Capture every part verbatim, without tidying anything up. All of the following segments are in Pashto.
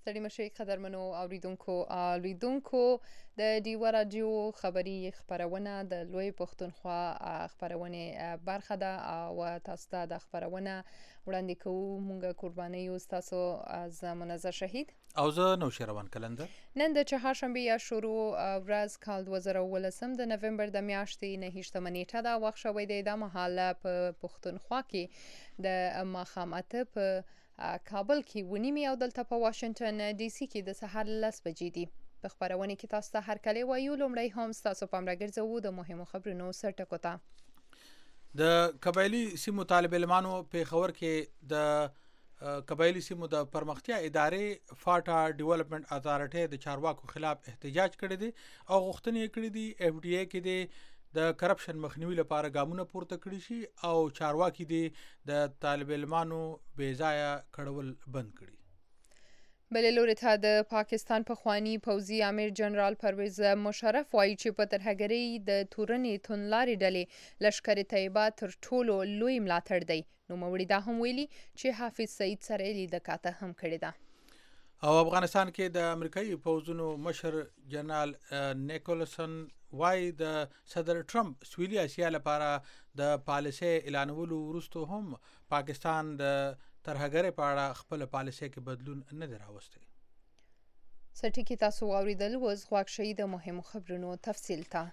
ستړي مشئ قدرمنو اوریدونکو اوریدونکو د ډیوه راډیو خبري خبرونه د لوی پښتونخوا خبرونه برخه ده او تاسو ته د خبرونه وړاندې کوو. مونږ قرباني یو تاسو از منظر شهید او زه نوشیروان کلندر. نن د چهارشنبه یا شروع ورځ کال دوه زره ولسم د نومبر د میاشتې نه هیڅ نیټه دا وخت شوې ده. د محله په پښتونخوا کې د ماښام اته په کابل کې ونیمي او دلته په واشنگټن ډي سي کې د سهار لس بجې دي. په خبرونه کې تاسو ته هر کله وایو لومړی هم تاسو پام راګرځوو د مهمو خبرونو سرټکو ته. د قبایلی سیمو طالب علمانو په خبر کې د قبایلی سیمو د پرمختیا ادارې فاټا ډیولپمنٹ اتھارټي د چارواکو خلاف احتجاج کړی دی او غوښتنې کړې دي اف ډي اي کې دی د کرپشن مخنیوي لپاره ګامونه پورته کړی شي او چارواکي دي د طالب علمانو بې ځایه کړول بند کړي. بل لوري ته د پاکستان پخوانی پوځي امیر جنرال پرویز مشرف وایي چې په ترهګرۍ د تورنې تونلارې ډلې لشکر طیبه تر ټولو لوی ملاتړ دی. نو موړي دا هم ویلي چې حافظ سعید سره لیدکاته هم کړې ده. او افغانستان کې د امریکایي پوځونو مشر جنرال نیکولسن وای د صدر ټرمپ سویلي اسیا لپاره د پالیسي اعلانولو وروسته هم پاکستان د ترهګرۍ په اړه خپل پالیسي کې بدلون نه دی راوستی. سټیکی تاسو اوریدل وز غواړئ شي د مهمو خبرونو تفصیل ته.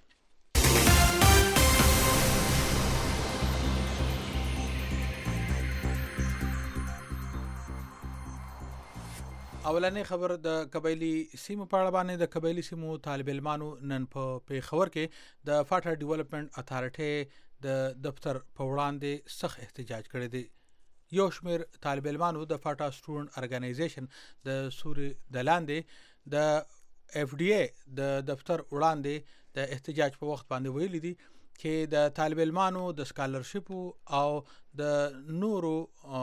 اولنې خبر د قبایلی سیمو په اړه باندې د قبایلی سیمو طالب علمانو نن په پیښور کې د فاټا ډیولپمنٹ اتھارټي د دفتر په وړاندې سخت احتجاج کړی دی. یو شمېر طالب علمانو د فاټا سټوډنټ ارګنایزیشن د سوري د لاندې د اف ډي اي د دفتر وړاندې د احتجاج په وخت باندې ویلي دي چې د طالب علمانو د سکالرشپ او د نورو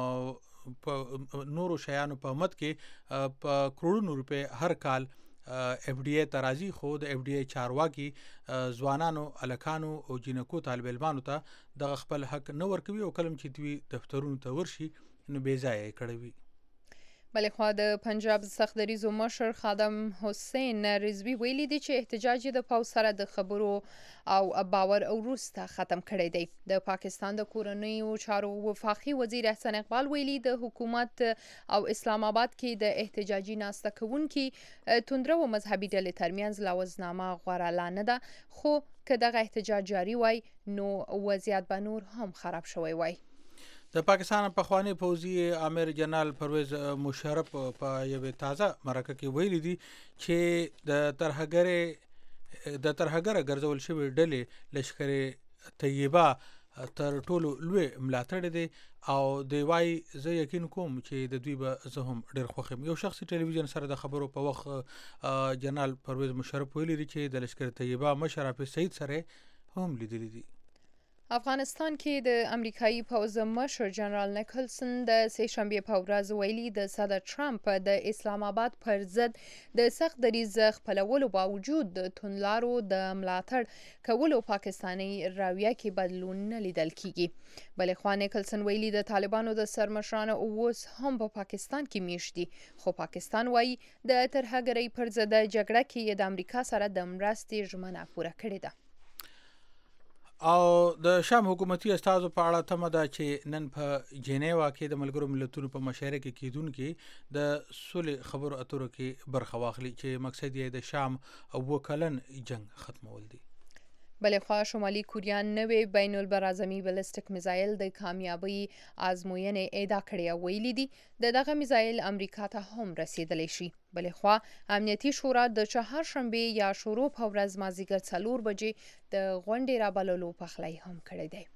په نورو شیانو په مد کې په کروڑونو روپے هر کال اف ډي اي ترازی خو د اف ډي اي چارواکي ځوانانو الکانو او جنکو طالب علمانو ته د خپل حق نه ورکوي او کلم چې دوی دفترونو ته ورشي نو بې ځایه کړوي. بلې خوا د پنجاب سختدریزو مشر خادم حسین رضوی ویلي دي چې احتجاج د پاو سره د خبرو او باور وروسته ختم کړی دی. د پاکستان د کورنیو چارو وفاقي وزیر احسان اقبال ویلي د حکومت او اسلام آباد کې د احتجاجي ناسته کوونکي توندرو مذهبي ډلې ترمنځ لوزنامه غوره لانه ده، خو که دغه احتجاج جاري وای نو وضعیت به نور هم خراب شوی وای. د پاکستان پخوانی پوځي امیر جنرال پرویز مشرف په یوه تازه مرکه کې ویلي دي چې د ترهګرۍ د ترهګره ګرځول شوی ډلې لشکر طیبه تر ټولو لوی ملاتړ دي او دی وای زه یقین کوم چې د دوی به زه هم ډیر خوښم. یو شخصي ټلویزیون سره د خبرو په وخت جنرال پرویز مشرف ویلي دي چې د لشکر طیبه مشر حافظ سعید سره هم لیدلی دي. افغانستان کې د امریکایي پوځ مشر جنرال نیکلسن د سه شنبه په ورځ ویلي د صدر ټرمپ د اسلام آباد پر ضد د سخت دریځ خپلولو باوجود د تونلارو د ملاتړ کولو پاکستاني رویه کې بدلون نه لیدل کیږي. بلې خوا نیکلسن ویلي د طالبانو د سرمشرانو اوس هم په پاکستان کې میشت دي، خو پاکستان وایي د ترهګرۍ پر ضد جګړه کې د امریکا سره د مرستې ژمنه پوره کړې ده. او د شام حکومتي استازو په اړه تمه ده چې نن په جنیوا کې د ملګرو ملتونو په مشاعره کې کیدونکي د صلح خبرو اترو کې برخه واخلي چې مقصد یې د شام او کلن جنگ ختمول دي. بلې خوا شمالي کوریا نوې بین البرازمي بلستیک میزایل د کامیابی آزموینې اعدا کړې او ویلي دي د دغه میزایل امریکا ته هم رسیدلی شي. بلې خوا امنیتي شورا د چهارشنبه یا شروع په ورځ مازدیګر څلور بجې د غونډې رابللو پخلی هم کړی دی.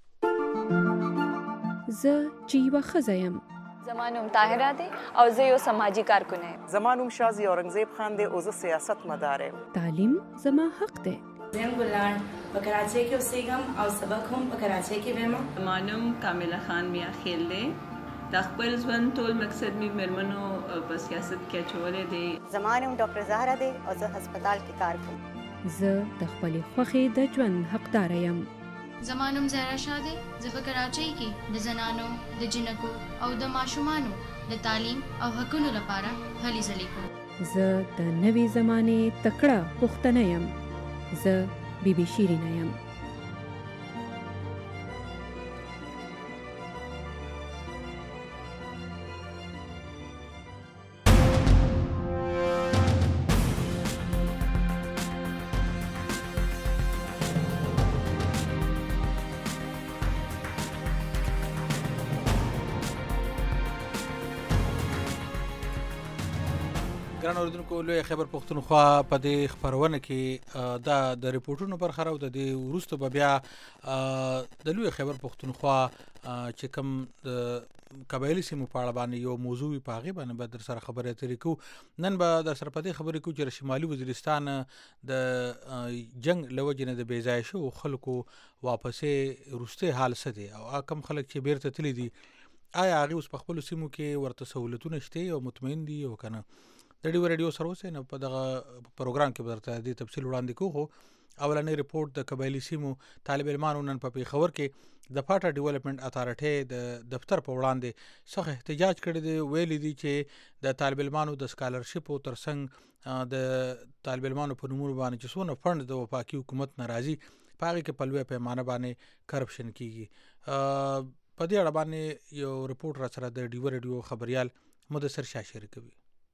زه چې یوه ښځه یم. زما نوم طاهره دی او زه یو سماجي کارکونه یم. زما نوم شازي اورنګزیب خان دی او زه سیاست مدار یم. تعلیم زما حق دی. زم ګلان په کراچۍ کې اوسېږم او سبق هم په کراچۍ کې وایم. زما نوم کامله خان میا خیل دی. د خپل ژوند ټول مقصد مې مېرمنو په سیاست کې اچولی دی. زما نوم ډاکټر زهره دی او زه هسپتال کې کار کوم. زه د خپلې خوښې د ژوند حقداره یم. زما نوم زهرا شاه دی. زه په کراچۍ کې د زنانو، د جنکو او د ماشومانو د تعلیم او حقونو لپاره هلې ځلې کوو. زه د نوې زمانې تکړه پښتنه یم. زه بي بي شیرینه یم. ګران اوریدونکو، لوی خبر پښتونخوا په دې خبرونه کې دا د ریپورتونو برخه راو د دې وروسته به بیا د لوی خبر پښتونخوا چې کوم د قبایلی سیمو په اړه باندې یو موضوع په هغه باندې به در سره خبرې اترې کوو. نن به در سره په دې خبرې کوو چې شمالي وزیرستان د جنگ لوجې نه د بې ځایه شوو خلکو واپسې وروستی حال څه دی او کوم خلک چې بیرته تللي دي آیا هغې اوس په خپلو سیمو کې ورته سهولتونه شته او مطمئن دي او که نه. د ډیو ریډیو سره اوسئ نو په دغه پروګرام کې به درته دې تفصیل وړاندې کوو. خو اولنی رپورټ د قبایلي سیمو طالب علمانو نن په پېښور کې د فاټا ډیولپمنټ اتھارټۍ د دفتر په وړاندې سخت احتجاج کړی دی. ویلي دي چې د طالب علمانو د سکالرشپو ترڅنګ د طالب علمانو په نومونو باندې چې څونه فند د وفاقي حکومت نه راځي په هغې کې په لویه پیمانه باندې کرپشن کیږي. په دې اړه باندې یو رپورټ را سره د ډیو ریډیو خبریال مدثر شاه شریکوي.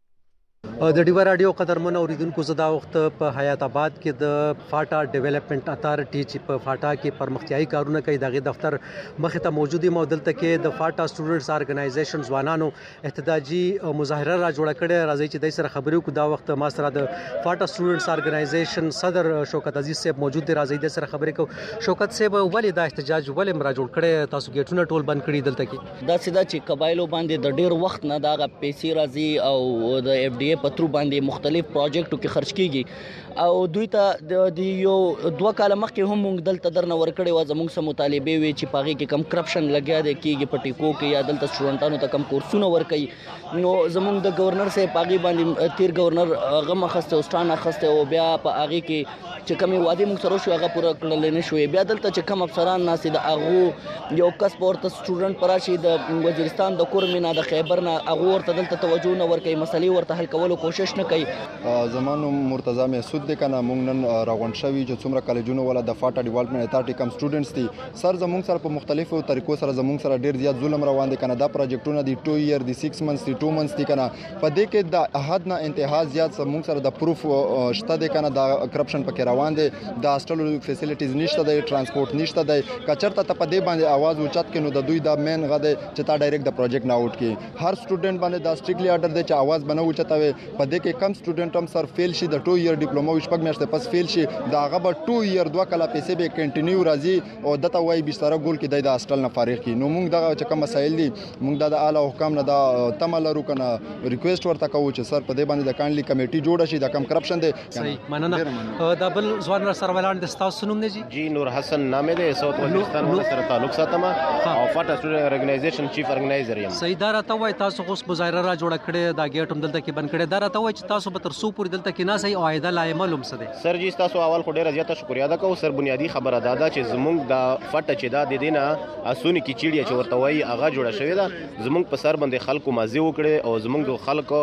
د ډیو رادیو قدرمن اوریدونکو، زه دا وخت په حیات آباد کې د فاټا ډیولپمنٹ اتھارټي چې په فاټا کې پرمختیایي کارونه کوي دغه دفتر مخې ته موجود یم. دلته کې د فاټا سټوډنټس ارګنایزیشن ځوانانو احتجاجي مظاهره را جوړه کړې. راځي چې دای سره خبرې وکړو. دا وخت ما سره د فاټا سټوډنټس ارګنایزیشن صدر شوکت عزیز صاحب موجود دی. راځي د سره خبرې کوو. شوکت صاحب، ولې دا احتجاج ولې را جوړ کړی؟ تاسو ګیټونه ټول بند کړي دلته کې؟ دا سیده چې قبایلو باندې د ډیر وخت نه دا پیسې راځي او د اف ډي اے په ترو باندې مختلف پروجیکټو کې خرج کیږي او دوی ته د یو دوه کال مخکې هم موږ دلته درنه ورکړې و. زموږ سم مطالبه وي چې پاغي کې کم کرپشن لګیا دی کیږي په ټیکو کې یا دلته سټوډنټانو ته کم کورسونه ورکړي. نو زموږ د گورنر صاحب پاغي باندې تیر گورنر غم خسته او ستانه خسته او بیا په هغه کې چې کومي وادي موږ سره شو هغه پوره کړل نه شوې. بیا دلته چې کم افسران ناسي د هغه یو کس پورته سټوډنټ پراشي د وزیرستان د کورمینا د خیبر نه هغه ورته دلته توجه نه ورکړي، مسلې ورته حل کولو کوشش نه کوي. زمانو مرتضی محسود دی کنه مونږ نن راغونډ شوي چې څومره کالجونو ولا د فاټا ډیولپمنٹ اتھارټي کم سټوډنټس دي سر زمونږ سره په مختلفو طریقو سره زمونږ سره ډیر زیات ظلم روان دي کنه. دا پروجیکټونه دي ټو ایئر دي سکس منثس دي ټو منثس دي کنه. په دې کې د احد نه انتها زیات زمونږ سره د پروف شته دي کنه. دا کرپشن پکې روان دي. د هاستل فیسیلیټیز نشته دی، ترانسپورت نشته دی. کچرته ته په دې باندې आवाज اوچت کینو د دوی د مین غده چې تا ډایرکټ د پروجیکټ نه اوټ کی. هر سټوډنټ باندې دا سټریکلی آرډر دی چې आवाज بنو اوچتوي. په دې کې کم سټوډنټ هم سر فیل شي د ټو ایئر ډیپلوما شپږ میاشتې پس فیل شي دا هغه به ټو ایئر دوه کاله پیسې به کنټینیو راځي او دته وای بستر ګول کې د هاستل نه فارغ کی. نو موږ دغه چې کوم مسایل دي موږ د اعلی حکام نه دا تمه لرو کنه ریکوست ورته کوو چې سر په دې باندې د کانلی کمیټي جوړه شي د کم کرپشن دی. صحیح مننه. دا بل ځوان سره ولان د تاسو نوم دی جی؟ جی نور حسن نامه دی، ساوث وزیرستان سره تعلق ساتم او فاټا سټوډنټ ارګنایزیشن چیف ارګنایزر یم. صحیح. دا راته وای تاسو اوس مظاهره را جوړه کړې دا گیټ هم دلته کې بند کړي. دا راته وای چې تاسو به تر څو پورې دلته کې نه سي او عایده لا معلوم څه دی؟ سر جی تاسو اول خو ډیره زیاته شکریا ده کوم. سر بنیادی خبره ده دا چې زمونږ د فټ چې دا د دینه اسونی کی چیړیا چې ورته وای هغه جوړه شوې ده. زمونږ په سر باندې خلکو مازی وکړي او زمونږ د خلکو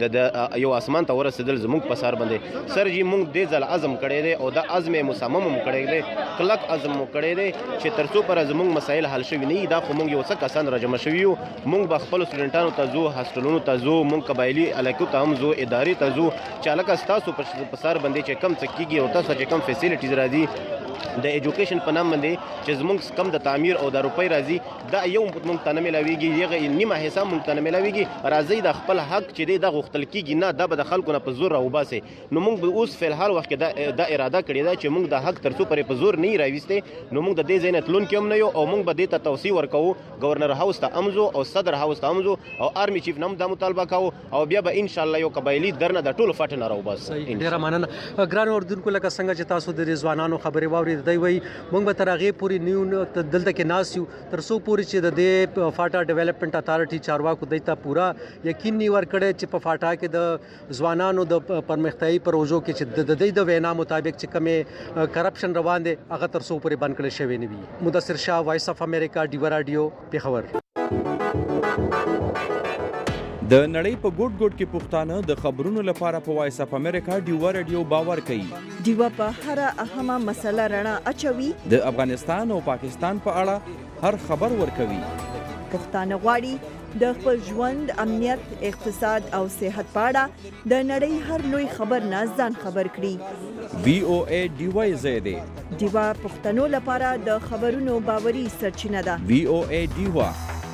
د یو اسمان ته ورسېدل زمونږ په سر باندې. سر جی مونږ دې ځل عزم کړی دی او د عزم مصمم کړی دی، کلک عزم کړی دی چې ترڅو پر زمونږ مسایل حل شوي نه دا خو مونږ یو څه کسان راجمع شوي یو. مونږ به خپل سټوډنټانو ته ځو، هاسټلونو ته ځو، مونږ قبایلي علاقو ته هم ځو، ادارې ته ځو چې هلکه ستاسو په سر باندې چې کم څه کېږي او تاسو چې کم فیسیلیټیز راځي د ایجوکیشن په نام باندې چې زمونږ کم د تعمیر او د روپۍ راځي دا یو مونږ ته نه میلاویږي، یغه نیمه حصه مونږ ته نه میلاویږي. راځي د خپل حق چې دی د غوښتل کېږي نه دا به د خلکو نه په زور راوباسي. نو مونږ به اوس فلحال وخت کې دا اراده کړې ده چې مونږ د حق تر څو پرې په زور نه راويستې. نو مونږ د دې ځای نه تلونکي هم نه یو او مونږ به دې ته توصیه ورکوو گورنر هاوس ته امزو او صدر هاوس ته امزو او آرمی چیف نم دا مطالبه کوو او بیا به ان شاء الله یو قبایلی درنه د ټولو فټ نه راوباس. ډیره مننه. ګران اردوونکو، لکه څنګه چې تاسو د ځوانانو خبرې واورید دی وای موږ به تر هغې پورې نیو دلته کې ناست یو تر څو پورې چې د دې فاټا ډیولپمنٹ اتھارټي چارواکو دی ته پوره یقین نه ورکړی چې په فاټا کې د ځوانانو د پرمختیایي پروژو کې چې د دې د وینا مطابق چې کومې کرپشن روان دی هغه تر څو پورې بند کړی شوی نه وي. مدثر شاه، وایس اف امریکا، ډیو رادیو، پیښور. د نړۍ په ګوټ ګوټ کې پښتانه د خبرونو لپاره په وایس اپ امریکا ډیوا رادیو باور کوي. ډیوا په هر اهمه مسله رڼا اچوي. د افغانستان او پاکستان په اړه هر خبر ورکوي. پښتانه غواړي د خپل ژوند، امنیت، اقتصاد او صحت په اړه د نړۍ هر لوی خبر نه ځان خبر کړي. وی او ای ډیوا زیاده ډیوا پښتنو لپاره د خبرونو باوري سرچینه ده. وی او ای ډیوا.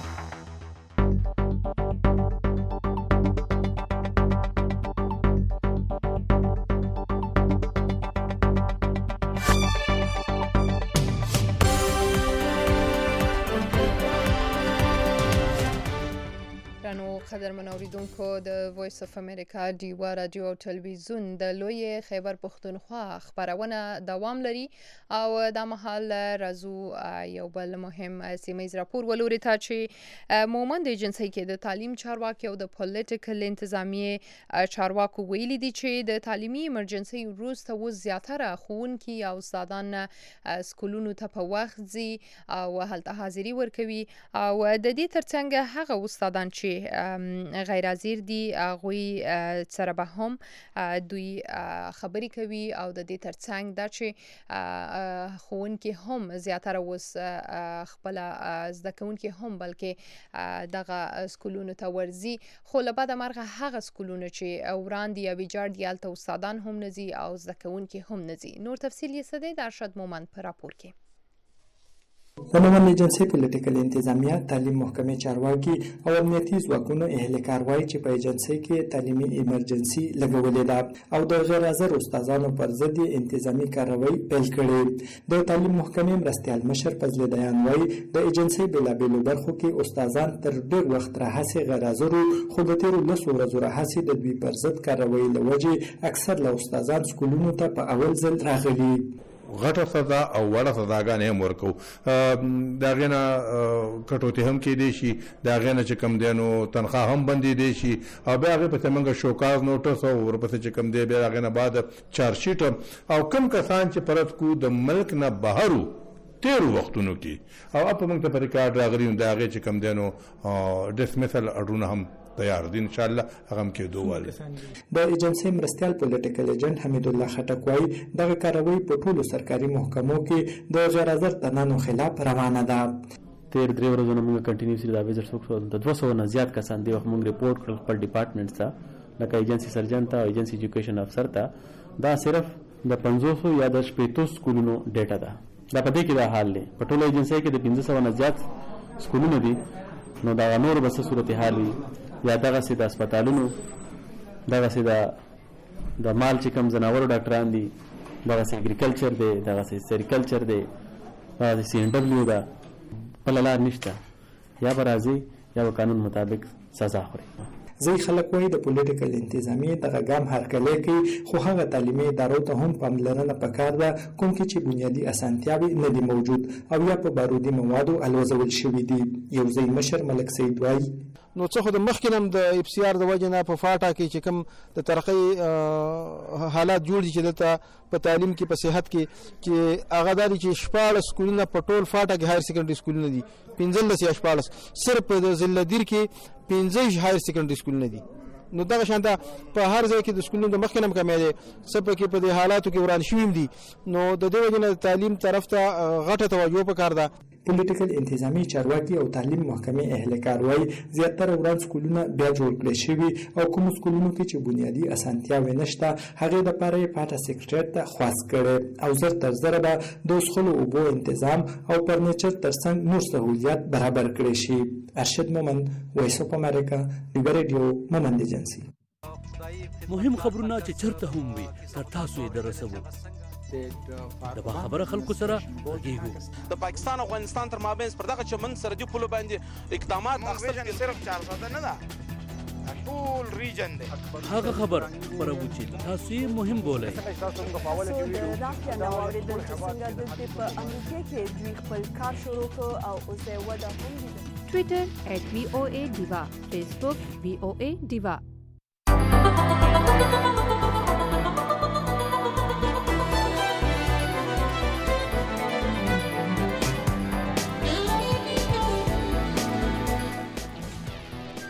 قدرمن اوریدونکو د وایس اف امریکا ډیوا رادیو او ټلویزیون د لوی خیبر پښتونخوا خبرونه دوام لري او د مهال راځو یو بل مهم سیمه راپور ولوري ته چې مومند ایجنسی کې د تعلیم چارواکي او د پولیټیکل انتظامیه چارواکو ویلي دي چې د تعلیمي ایمرجنسي وروسته و زیاتره ښوونکي او استادان سکولونو ته په وخت ځي او هلته حاضري ورکوي او د دې ترڅنګ هغه استادان چې غیر حاضر دي هغوی سره به هم دوی خبرې کوي او د دې ترڅنګ دا چې ښوونکي هم زیاتره اوس خپل زده کوونکي هم بلکې دغه سکولونو ته ورځي، خو له بده مرغه هغه سکولونه چې وړاندې یا ویجاړ دي هلته استادان هم نه ځي او زده کوونکي هم نه ځي. نور تفصیل یې څه دی د ارشد مومند په راپور کې. د مومند ایجنسی پولیټیکل انتظامیه، تعلیم محکمې چارواکي او امنیتي ځواکونو اهلکار وایي چې په ایجنسی کې تعلیمي ایمرجنسي لګولې ده او د غیر حاضر استادانو پر ضد انتظامی کاروایی پیل کړې. د تعلیم محکمې مرستیال مشر فضل دیان وایي د ایجنسی بېلابېلو برخو کې استادان تر ډېر وخت راهیسې غیر حاضر وو، خو د تېرو لسو ورځو راهیسې د دوی پر ضد کاروایی له وجې اکثر له استادان سکولونو ته په اول ځل راغلي. غټه سزا او وړه سزاګانې هم ورکو. د هغې نه کټوتې هم کېدی شي، د هغې نه چې کوم دی نو تنخواه هم بندېدی شي او بیا هغې پسې موږ شوکاز نوټس او ورپسې چې کوم دی بیا د هغې نه بعد چارجشیټ او کوم کسان چې پرد کو د ملک نه بهر وو تیرو وختونو کې او اپ موږ ته په ریکارډ راغلي د هغې چې کوم دی نو ډسمسل اډرونه هم تیار دي، ان شاء الله هغه هم کېدو والي. د ایجنسی مرستیال پولیټیکل ایجنټ حمید الله خټک وایي دغه کاروایی په ټولو سرکاري محکمو کې د غیر حاضر تنانو خلاف روانه ده. تیر درې ورځې موږ کنټینیوسلی دا ویزټ وکړو، د دوه سوه نه زیات کسان دی وخت موږ ریپورټ کړل خپل ډپارټمنټ ته، لکه ایجنسی سرجن ته او ایجنسی ایجوکیشن افسر ته. دا صرف د پنځوسو یا د شپېتو سکولونو ډیټا ده. دا په دې کې دا حال دی په ټوله ایجنسی کې د پنځه سوه نه زیات سکولونه دي، نو دا نور به څه صورتحال وي یا دغسې د اسپتالونو، دغسې د د مال چې کوم ځناورو ډاکټران دي، دغسې اګریکلچر دی، دغسې سیریکلچر دی، دغسې سی ان ډبلیو ده، بله لار نشته، یا به راځي یا به قانون مطابق سزا خوري. ځینې خلک وایي د پولیټیکل انتظامیې دغه ګام هرکلی کوي، خو هغه تعلیمي ادارو ته هم پاملرنه پکار ده کوم کې چې بنیادي اسانتیاوې نه دي موجود او یا په بارودي موادو الوزول شوي دي. یو ځای مشر ملک سید وایي نو څه خو د مخکې نه هم د اف سی آر د وجې نه په فاټا کې چې کوم د ترقۍ حالات جوړ دي چې دلته په تعلیم کې په صحت کې چې هغه دا دي چې شپاړس سکولونه په ټول فاټا کې هایر سیکنډري سکولونه دي، پنځلس یا شپاړس، صرف د ضلع دیر کې پنځه هایر سیکنډري سکولونه دي. نو دغه شانته په هر ځای کې د سکولونو د مخکې نه هم کمې دی، څه پکې په دې حالاتو کې وران شوي هم دي. نو د دې وجې نه د تعلیم طرف ته غټه توجه پکار ده. پولیټیکل انتظامی چارواکي او تعلیم محکمې اهلکار وایي زیاتره وران سکولونه بیا جوړ کړي شوي او کوم سکولونو کې چې بنیادي اسانتیاوې نشته هغې دپاره یې پاټه سکرټریټ ته خواست کړی او زر تر زره به د څښلو اوبو انتظام او فرنیچر ترڅنګ نور سهولیات برابر کړی شي. ارشد مومند، وایس اف امریکا، ډیوا رادیو، مومند ایجنسی. مهم خبرونه چې چرته هم وي تر تاسو یې دررسوو. د باخبره خلکو سره غږیږو. د پاکستان او افغانستان تر مابین پر دغه چمن سرحدي پولو باندې اقدامات اخیستل صرف چار ساده نه ده، ټول ریجن دی. هغه خبر خبروو چې تاسو یې مهم بولئ. د رافیا نه واورېدل چې څنګه دلته په امریکا کې دوی خپل کار شروع کړ او اوس یې وده هم لیده. ټویټر ایټ وی او ای ډیوا، فیسبوک وی او ای ډیوا.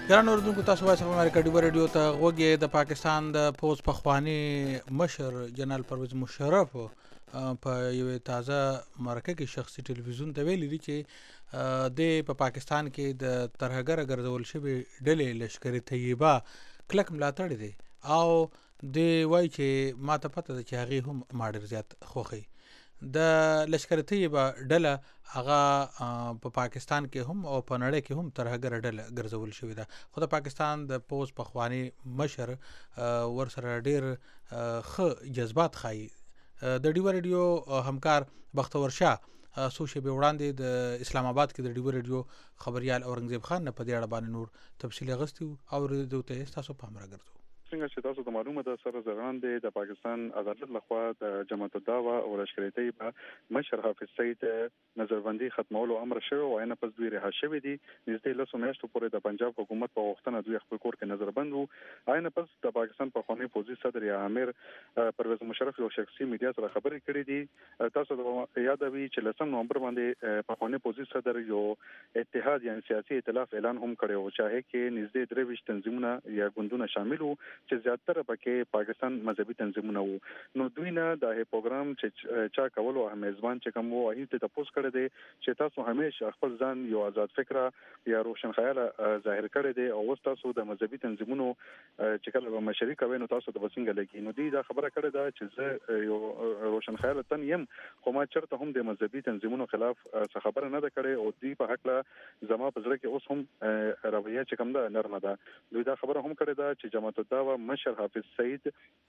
ګران اوریدونکو تاسو وایس اف امریکا ډیو رادیو ته غوږی د پاکستان د پوز پخوانی مشر جنرال پرویز مشرف په یو تازه مرکه کې شخصي ټلویزیون ته ویلي دي چې د په پاکستان کې د ترهګر ګرځول شوی ډلې لشکري طیبه کلک ملاتړ دي او د وای چې ماته پته ده چې هغه هم ماډر زیات خوخي د لشکري طیبه ډله هغه په پا پاکستان کې هم او په نړۍ کې هم ترهګر ډله ګرځول شوی ده خو د پاکستان د پوز پخوانی مشر ورسره ډیر ښه جذبات خایي د ډیو رادیو همکار بختور شاه څو شېبې وړاندې د اسلام آباد کې د ډیو رادیو خبريال اورنګزیب خان نه په دې اړه باندې نور تفصیل غوښتي او ورته تاسو په امر ګرځو څنګه چې تاسو ته معلومه ده سره زرغان دی د پاکستان عدالت لخوا د جماعت الدعوه او لشکري طیبه مشر حافظ سعید نظربندي ختمولو امر شوی او عین پس دوی رها شوی دي نږدې لسو میاشتو پورې د پنجاب حکومت په وختونه دوی خپل کور کې نظربند وو عین پس د پاکستان په خواني فوجي صدر یا امیر پرویز مشرف یو شخصي میډیا سره خبرې کړې دي تاسو ته یاد وي چې لسم نومبر باندې په خواني فوجي صدر یو اتحاد یعنی سیاسي ائتلاف اعلان هم کړی او چې کې نږدې درې ویشت تنظیمونه یا ګوندونه شامل وو چې زیاتره پکې پاکستان مذهبي تنظیمونه وو نو دوی نه د پروګرام چې چا کولو هم میزبان چې کوم وو هغه ته تاسو کړی دی چې تاسو همیشه خپل ځان یو آزاد فکره یا روشن خیال ظاهر کړی دی او تاسو د مذهبي تنظیمونو چې کله به مشري کوي نو تاسو د وسنګ لګي نو دوی دا خبره کړې ده چې زه یو روشن خیال تن یم خو ما چرته هم د مذهبي تنظیمونو خلاف څه خبره نه ده کړې او دوی په حق لا زما په ځل کې اوس هم رویه چې کوم ده نرمه ده دوی دا خبره هم کړې ده چې جماعت الدعوه مشر حافظ سعید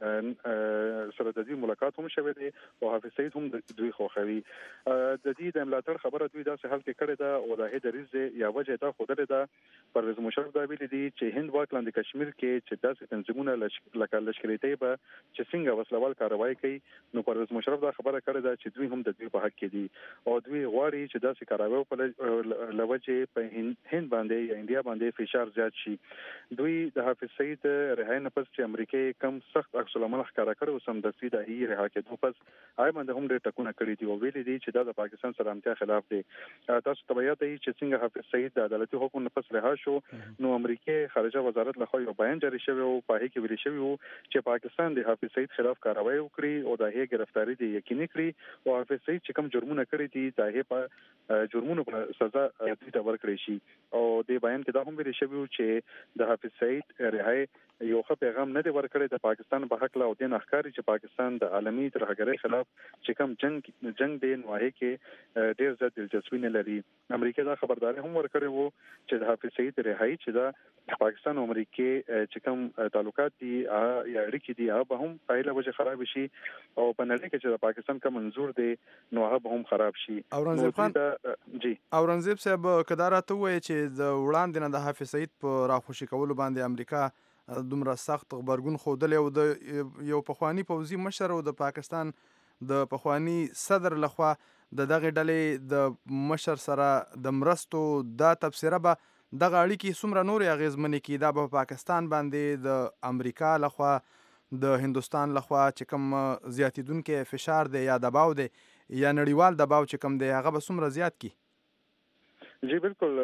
سره د دې ملاقات هم شوه دی او حافظ سعید هم دوی خوخوي د دې د ملاتړ خبره دوی داسې حل کې کړې ده او د هې دریز یا وجه دا خوده ده پرویز مشرف دا ویلي دي چې هند واکلاند کشمیر کې چې داسې تنظیمونه لکه لشکري طیبه چې څنګه وسلوال کاروایی کوي نو پرویز مشرف دا خبره کړې ده چې دوی هم د دوی په حق کې دي او دوی غواړي چې داسې کاروایی په لوجه په هند باندې یا انډیا باندې فشار زیات شي دوی د حافظ سعید رهاي نه پس چې امریکای کم سخت عکس العمل ښکارا کړو سم د سیده هی رها کېدو پس آی باندې هم ډېر ټکونه کړی دي او ویلي دي چې دا د پاکستان سلامتیا خلاف دي تاسو ته بیا ته چې څنګه حافظ سعید د عدالتي حکم نه پس رها شو نو امریکای خارجه وزارت لخوا یو بیان جاری شوی او په هغه کې ویل شوی وو چې پاکستان د حافظ سعید خلاف کاروایی وکړي او د هغې گرفتاری دي یقیني کړي او حافظ سعید چې کوم جرمونه کړی دي د هغې په جرمونو په سزا ورکړي ورکړي شي او د بیان کې دا هم ویل شوی وو چې د حافظ سعید رهاي یو ښه پیغام نه دی ورکړی د پاکستان په حق لا او د نخکاری چې پاکستان د عالمي ترهګرۍ خلاف چې کوم جنگ جنگ دی نو هغه کې ډیر زیات دلچسپي نه لري امریکا دا خبرداري هم ورکړی وو چې د حافظ سعید رهایی چې دا پاکستان او امریکا چې کوم تعلقات دي یا اړیکې دي هغه هم په هیله وجه خراب شي او په نړۍ کې چې د پاکستان کوم منظور دی نو هغه هم خراب شي اورنګزیب خان جی اورنګزیب صاحب کدارته وایي چې د وړاندې نه د حافظ سعید په راخوشي کولو باندې امریکا دومره سخت خبرګون خوده او د یو پخوانی پوځي مشر او د پاکستان د پخوانی صدر لخوا د دغه ډلې د مشر سره د مرستو دا تفسیره به دغه اړیکې څومره نورې اغیزمنې کړي دا به په پاکستان باندې د امریکا لخوا د هندوستان لخوا چې کوم زیاتیدونکي فشار دی یا دباو دی یا نړیوال دباو چې کوم دی هغه به څومره زیات کړي جی بالکل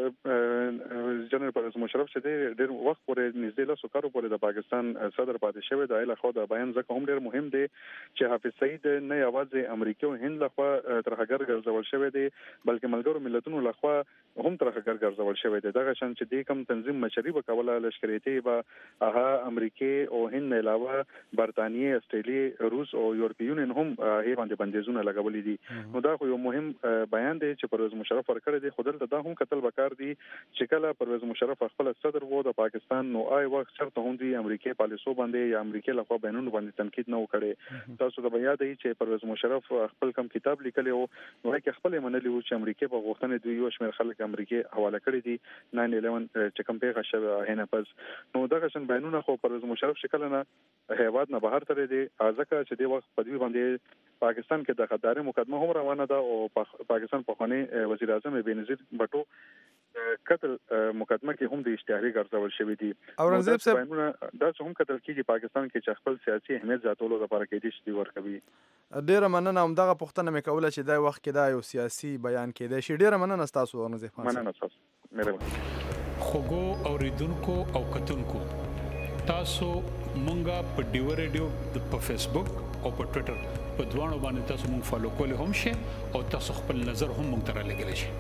جنرال پرویز مشرف چې ډېر وخت پورې نږدې له سکارو پورې د پاکستان صدر پاتې شوی د ایله خو د بیان ځکه هم ډېر مهم دی چې حافظ سعید نه یوازې امریکا او هند لخوا ترهګر ګرځول شوی دی بلکې ملګرو ملتونو لخوا هم ترهګر ګرځول شوی دی دغه شان چې د کوم تنظیم مشري وکوله لشکري طیبه هغه امریکا او هند نه علاوه برتانیې استرالیا روس او یورپی یونین هم هی باندې بندیزونه لګولې دي نو دا خو یو مهم بیان دی چې پرویز مشرف ورکړی دی خدل دا هم قتل وکړ دي چې کله پرویز مشرف خپل صدر وو د پاکستان نو آی وخت چرته هم دی امریکای پالیسو باندې یا امریکای لخوا بینونو باندې تنقید نه وکړي تاسو ته یاد دی چې پرویز مشرف خپل کم کتاب لیکلی او نو کې خپل منلی وو چې امریکای په غوښتنه دوی یو شمېر خلک امریکای حواله کړی دي ناین الیون چې کوم پیښه شوه هنه پس نو دغه شن بینونه خو پرویز مشرف شکل نه هیواد نه بهر ترې دي ځکه چې د وخت په دوی باندې پاکستان کې د غداري مقدمه هم روانه ده او پاکستان په خاني وزیر اعظم بنظیر بټو قتل مقدمه کې هم د اشتهاري ګرځول شوی دي اورنګزیب صاحب دا څه هم قتل کېږي پاکستان کې چې خپل سیاسي اهمیت زیاتولو لپاره کې دي چې ورکوي ډیره مننه هم دغه پوښتنه مې کوله چې دا وخت کې دا یو سیاسي بیان کېدی شي ډیره مننه تاسو اورنګزیب خان مننه تاسو مهرباني خوګو اوریدونکو او کتونکو تاسو مونږه په ډیو ریډیو په فیسبوک او په ټوئیټر په دوانو باندې تاسو مونږ فالو کولای هم شئ او تاسو خپل نظر هم مونږ ته رالیږلی شئ.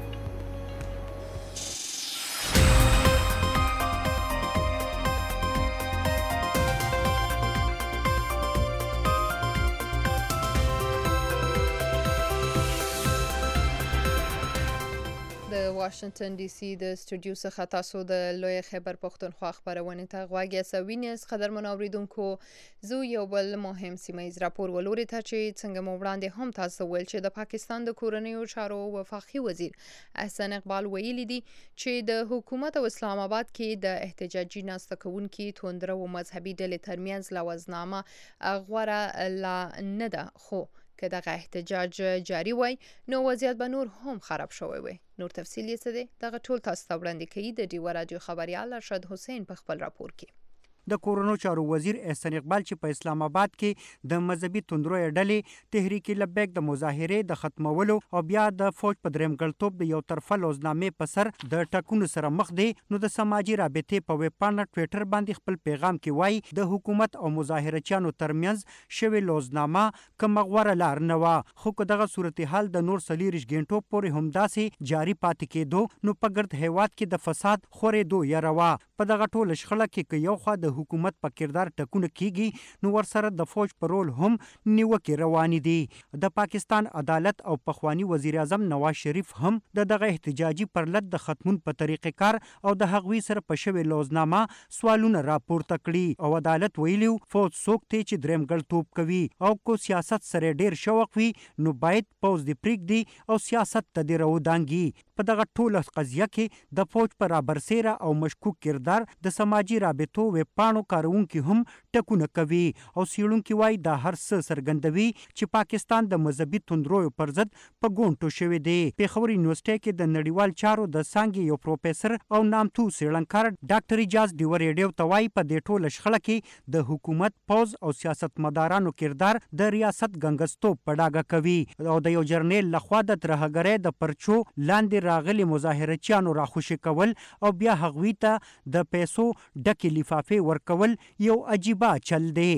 واشنگټن ډي سي د سټوډیو څخه تاسو د لوی خیبر پښتونخوا خبرونه ته غواړی سوینس قدرمن اوریدونکو زو یو بل مهم سیمایي راپور ولوري ته چې څنګه مو وړاندې هم تاسو ویل چې د پاکستان د کورنیو چارو وفاقي وزیر احسان اقبال ویلي دي چې د حکومت او اسلام آباد کې د احتجاجي ناسته کوونکي توندره او مذهبي ډلې ترمنځ لوازنامه غوړه لا نه ده، خو که دغه احتجاج جاری وای نو وضعیت به نور هم خراب شوی وي. نور تفصیل یې څه دی دغه ټول تاسو ته وړاندې کوي د ډیو رادیو خبريال ارشد حسین په خپل راپور کې. د کورونو چارو وزیر احسان اقبال چې په اسلام آباد کې د مذهبي توندروي ډلې تحریک لبیک د مظاهره د ختمولو او بیا د فوج په دریم ګلتوب د یو طرفه لوزنامې په سر د ټاکنو سره مخ دي، نو د سماجی رابطې په ویب پاڼه ټوئیټر باندې خپل پیغام کې وایي د حکومت او مظاهرچیانو ترمنځ شوی لوزنامه کوم غوړه لار نه و، خو که دغه صورتحال د نور سلیریش ګینټو پورې همداسې جاری پاتې کېدو نو په ګرد هیواد کې د فساد خورېدو یا روا. په دغه ټول شخړه کې که یو خوا د حکومت په کردار ټکونه کیږي نو ورسره د فوج پر رول هم نیوکې روانې دي. د پاکستان عدالت او پخوانی وزیر اعظم نواز شریف هم د دغه احتجاجي پرلط د ختمون په طریقې کار او د هغوی سره په شوی لوزنامه سوالونه راپورته کړي او عدالت ویلیو فوج څوک دی چې دریم ګلتوب کوي او کو سیاست سره ډیر شوق وي نو باید پوز دی پریږدي او سیاست ته دی راودانګي. په دغه ټوله قضیه کې د فوج پر رابرسیره او مشکوک کردار د سماجی رابطو ویب پاڼو کارونکي هم ټکونه کوي او سیړونکي وایي دا هر څه څرګندوي چې پاکستان د مذهبي توندرویو پر ضد په ګونټو شوی دی. پېښور یونیورسيټي کې د نړیوال چارو د څانګې یو پروفیسور او نامتو څېړنکار ډاکټر اجاز ډیو ریډیو ته وایي په دې ټوله شخړه کې د حکومت پوز او سیاستمدارانو کردار د ریاست ګنګستوب په ډاګه کوي او د یو جرنیل لخوا د ترهګرۍ د پرچو لاندې راغلي مظاهرچیانو راخوشي کول او بیا هغوی ته د پیسو ډکې لفافې ورکول یو عجیبه چل دی.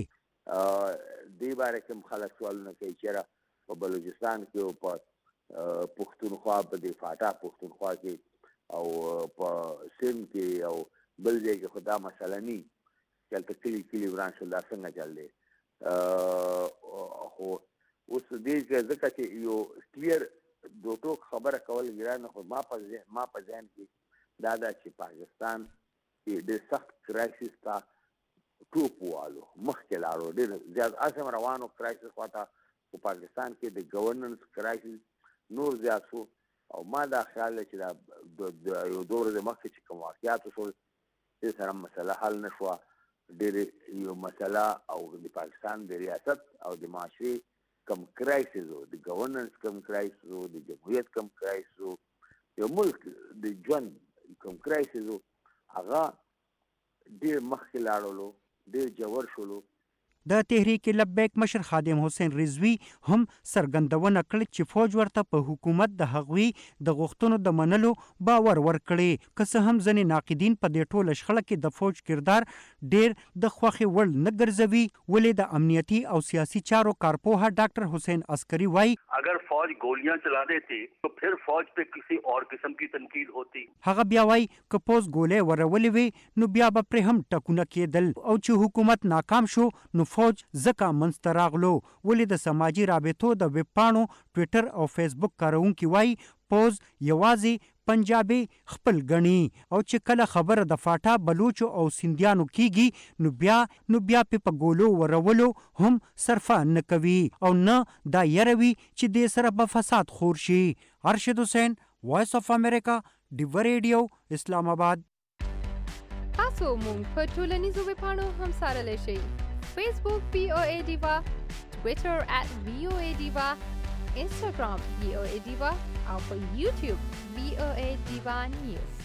دې باره کې خلک سوالونه کوي چې په بلوچستان کې او په پښتونخوا په دې فاټا پښتونخوا کې او په سند کې او بل ځای کې خو دا مسله نه چې هلته کلي کلي وران شول، دا څنګه چل دی. خو اوس دې کې ځکه چې یو کلیر دو ټوک خبره کول ګرانه، خو ما په ما په ذهن کې دا ده چې پاکستان د سخت کرایسس ته ټوپ والو مخکې لاړو، ډېر زیات اسم روانو کرایسس خواته په پاکستان کې د ګورننس کرایسس نور زیات شو او ما دا خیال دی چې دا د یو دور د مخکې چې کوم واقعات وشول دې سره مسله حل نه شوه. ډېرې یو مسله او د پاکستان د ریاست او د معاشرې کم کرایسس و، د ګورننس کم کرایسس و، د جمهوریت کم کرایسس و، یو ملک د ژوند کم کرایسس و، هغه ډېر مخکې لاړلو، ډېر ژور شولو. د تحریک لبیک مشر خادم حسین رضوی هم څرګندونه کړې چې فوج ورته په حکومت د هغوی د غوښتنو د منلو باور ورکړي. که څه هم ځینې ناقدین په دې ټوله شخړه کې د فوج کردار ډېر د خوښې وړ نه ګرځوي، ولې د امنیتي او سیاسي چارو کارپوهه ډاکټر حسین عسکری وایي اگر فوج گولیاں چلا دیتی تو پھر فوج پہ کسی اور قسم کی تنقید ہوتی. هغه بیا وایي که پوز ګولې ورولې وي نو بیا به پرې هم ټکونه کېدل او چې حکومت ناکام شو نو فوج ځکه منځته راغلو. ولې د سماجی رابطو د ویب پاڼو ټویټر او فیسبوک کاروونکي وایي پوز یوازې پنجابي خپل ګڼي او چې کله خبره د فاټا بلوچو او سندیانو کیږي نو بیا نو بیا په ګولو ورولو هم صرفه نه کوي او نه دا یروي چې دې سره به فساد خور شي. ارشد حسین، وایس اف امریکا، ډیو ریډیو، اسلام آباد. تاسو مونږ په ټولنیزو ویب پاڼو هم سره شئ. Facebook V O A Diva, Twitter at V O A Diva, Instagram V O A Diva, او په YouTube V O A Diva News.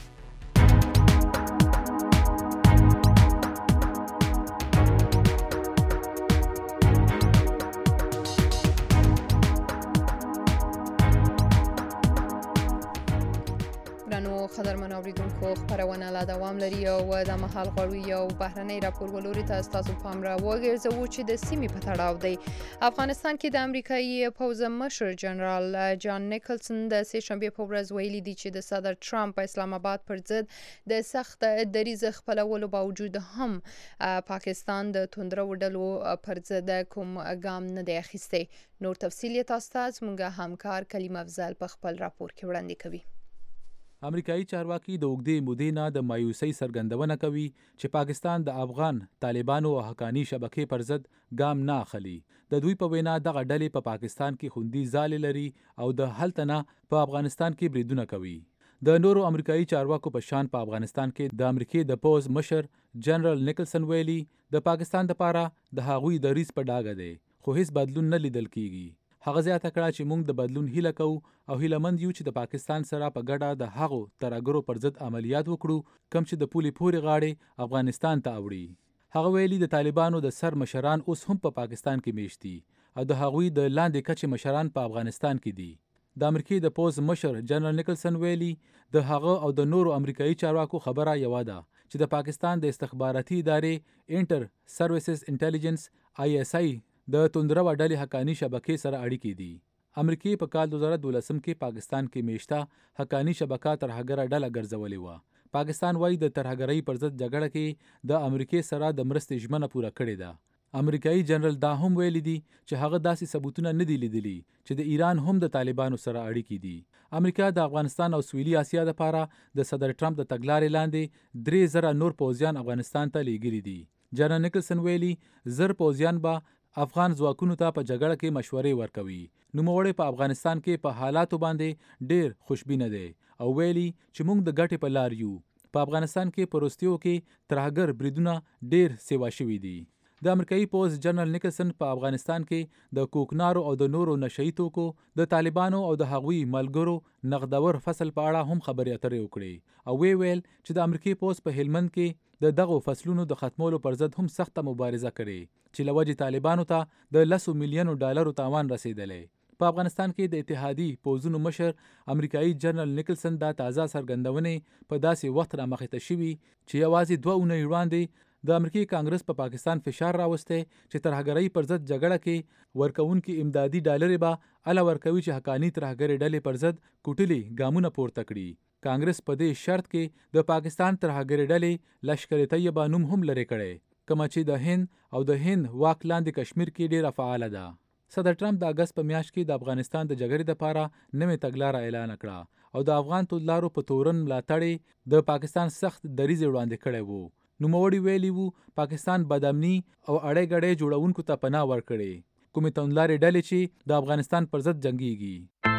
قدرمن اوریدونکو خبرونه لا دوام لري او د مهال غوړوي یو بهرنۍ راپور ولوري ته تاسو پام را وګرځو چې د سیمې په تړاو دی. افغانستان کې د امریکایي پوځ مشر جنرال جان نیکلسن د سه شنبه په ورځ ویلي دی چې د صدر ټرمپ په اسلام آباد پر ضد د سخت دریځ خپلولو باوجود هم پاکستان د توندرو ډلو پر ضد کوم ګام نه دی اخیستی. نور تفصیل تاسو ته زموږ همکار کلیم افضل په خپل راپور کې وړاندې کوي. امریکایي چارواکي د اوږدې مودې نه د مایوسۍ څرګندونه کوي چې پاکستان د افغان طالبانو او حقاني شبکې پر ضد ګام نه اخلي. د دوی په وینا دغه ډلې په پاکستان کې خوندي ځالې لري او د هلته نه په افغانستان کې بریدونه کوي. د نورو امریکایي چارواکو په شان په افغانستان کې د امریکای د پوز مشر جنرال نیکلسن ویلي د پاکستان لپاره د هغوی دریځ په ډاګه دی خو هیڅ بدلون نه لیدل کیږي. هغه زیاته کړه چې موږ د بدلون هیله کوو او هیلهمند یو چې د پاکستان سره په ګډه د هغو ترهګرو پر ضد عملیات وکړو کوم چې د پولې پورې غاړې افغانستان ته اوړي. هغه ویلي د طالبانو د سر مشران اوس هم په پاکستان کې میشت دي او د هغوی د لاندې کچې مشران په افغانستان کې دي. د امریکای د پوز مشر جنرال نیکلسن ویلي د هغه او د نورو امریکایي چارواکو خبره یوه ده چې د پاکستان د استخباراتي ادارې انټر سروسز انټيليجنس آی اس آی د توندرو ډلې حقاني شبکې سره اړیکې دي. امریکای په کال دوه زره دولس کې پاکستان کې میشته حقاني شبکه ترهګره ډله ګرځولې وه. پاکستان وایي د ترهګرۍ پر ضد جګړه کې د امریکای سره د مرستې ژمنه پوره کړې ده. امریکایي جنرال دا هم ویلي دي چې هغه داسې ثبوتونه نه دي لیدلي چې د ایران هم د طالبانو سره اړیکې دي. امریکا د افغانستان او سویلي اسیا لپاره د صدر ټرمپ د تګلارې لاندې درې زره نور پوځیان افغانستان ته لیږلي دي. جنرال نیکلسن ویلي زر پوځیان به افغان ځواکونو ته په جګړه کې مشورې ورکوي. نوموړی په افغانستان کې په حالاتو باندې ډیر خوشبینه دی او ویلي چې موږ د ګټې په لار یو. په افغانستان کې په وروستیو کې ترهګر بریدونه ډیر سیوا شوي دي. د امریکایي پوز جنرال نیکلسن په افغانستان کې د کوکنارو او د نورو نشئی توکو د طالبانو او د هغوی ملګرو نغدور فصل په اړه هم خبرې اترې وکړې او وی ویل چې د امریکای پوز په هلمند کې د دغو فصلونو د ختمولو پر ضد هم سخته مبارزه کړې چې لوجې طالبانو ته د لسو میلیونو ډالرو تاوان رسیدلی. په افغانستان کې د اتحادی پوزونو مشر امریکایي جنرال نیکلسن دا تازه څرګندونې په داسې وخت رامخته شوي چې یوازې دوه اونۍ وړاندې د امریکای کانګرس په پا پاکستان فشار راوستی چې ترهګرۍ پر ضد جګړه کې ورکوونکي امدادي ډالرې به اله ورکوي چې حقاني ترهګرۍ ډلې پر ضد کوټلي ګامونه پورته کړي. کانګرس په دې شرط کې د پاکستان ترهګرۍ ډلې لشکر طیبه نوم هم لرې کړی کومه چې د هند او د هند واک لاندې کشمیر کې ډیره فعاله ده. صدر ټرمپ د اگست په میاشت کې د افغانستان د جګړې لپاره نوې تګلاره اعلان کړه او د افغان توندلارو په تورن ملاتړ د پاکستان سخت دریځ وړاندې کړی وو. نوموړي ویلي وو پاکستان بدامني او اړې غړې جوړونکو ته پناه ورکړي کومې توندلارې ډلې چې د افغانستان پر ضد جنگيږي.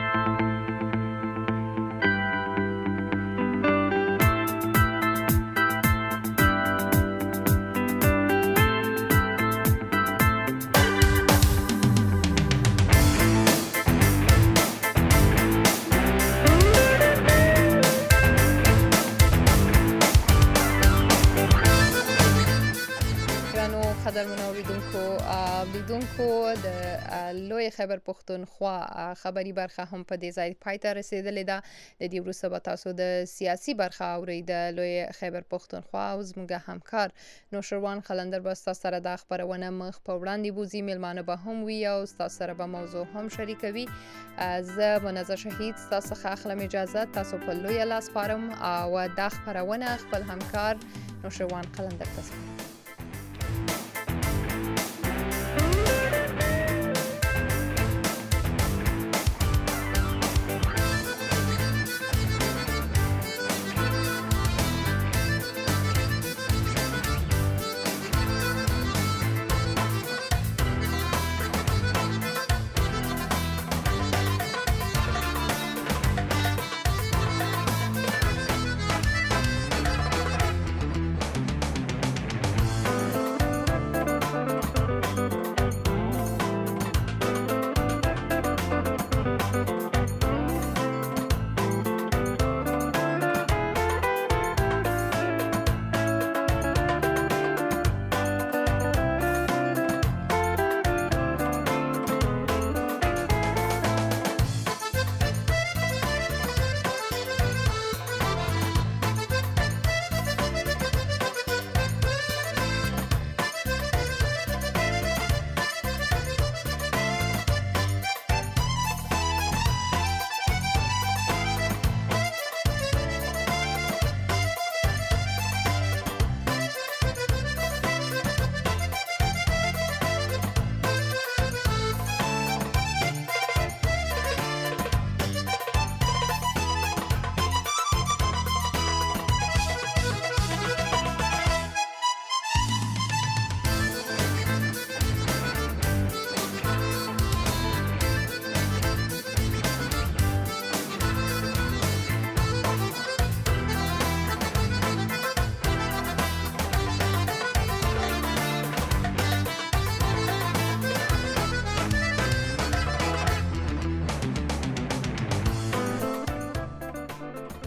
قدرمن اوریدونکو اوریدونکو د لوی خیبر پښتونخوا خبري برخه هم په دې ځای پای ته رسیدلې ده. د دې وروسته به تاسو د سیاسي برخه اورئ. د لوی خیبر پښتونخوا او زموږ همکار نوشروان خلندر به تاسو سره د خبرونه مخ په وړاندې بوزي. میلمانه به هم وي او تاسو سره به موضوع هم شریکوي. زه منظر شهید تاسو څخه اخلم اجازه. تاسو په لوی لاس پارم او د خبرونه خپل همکار نوشروان خلندر تاسو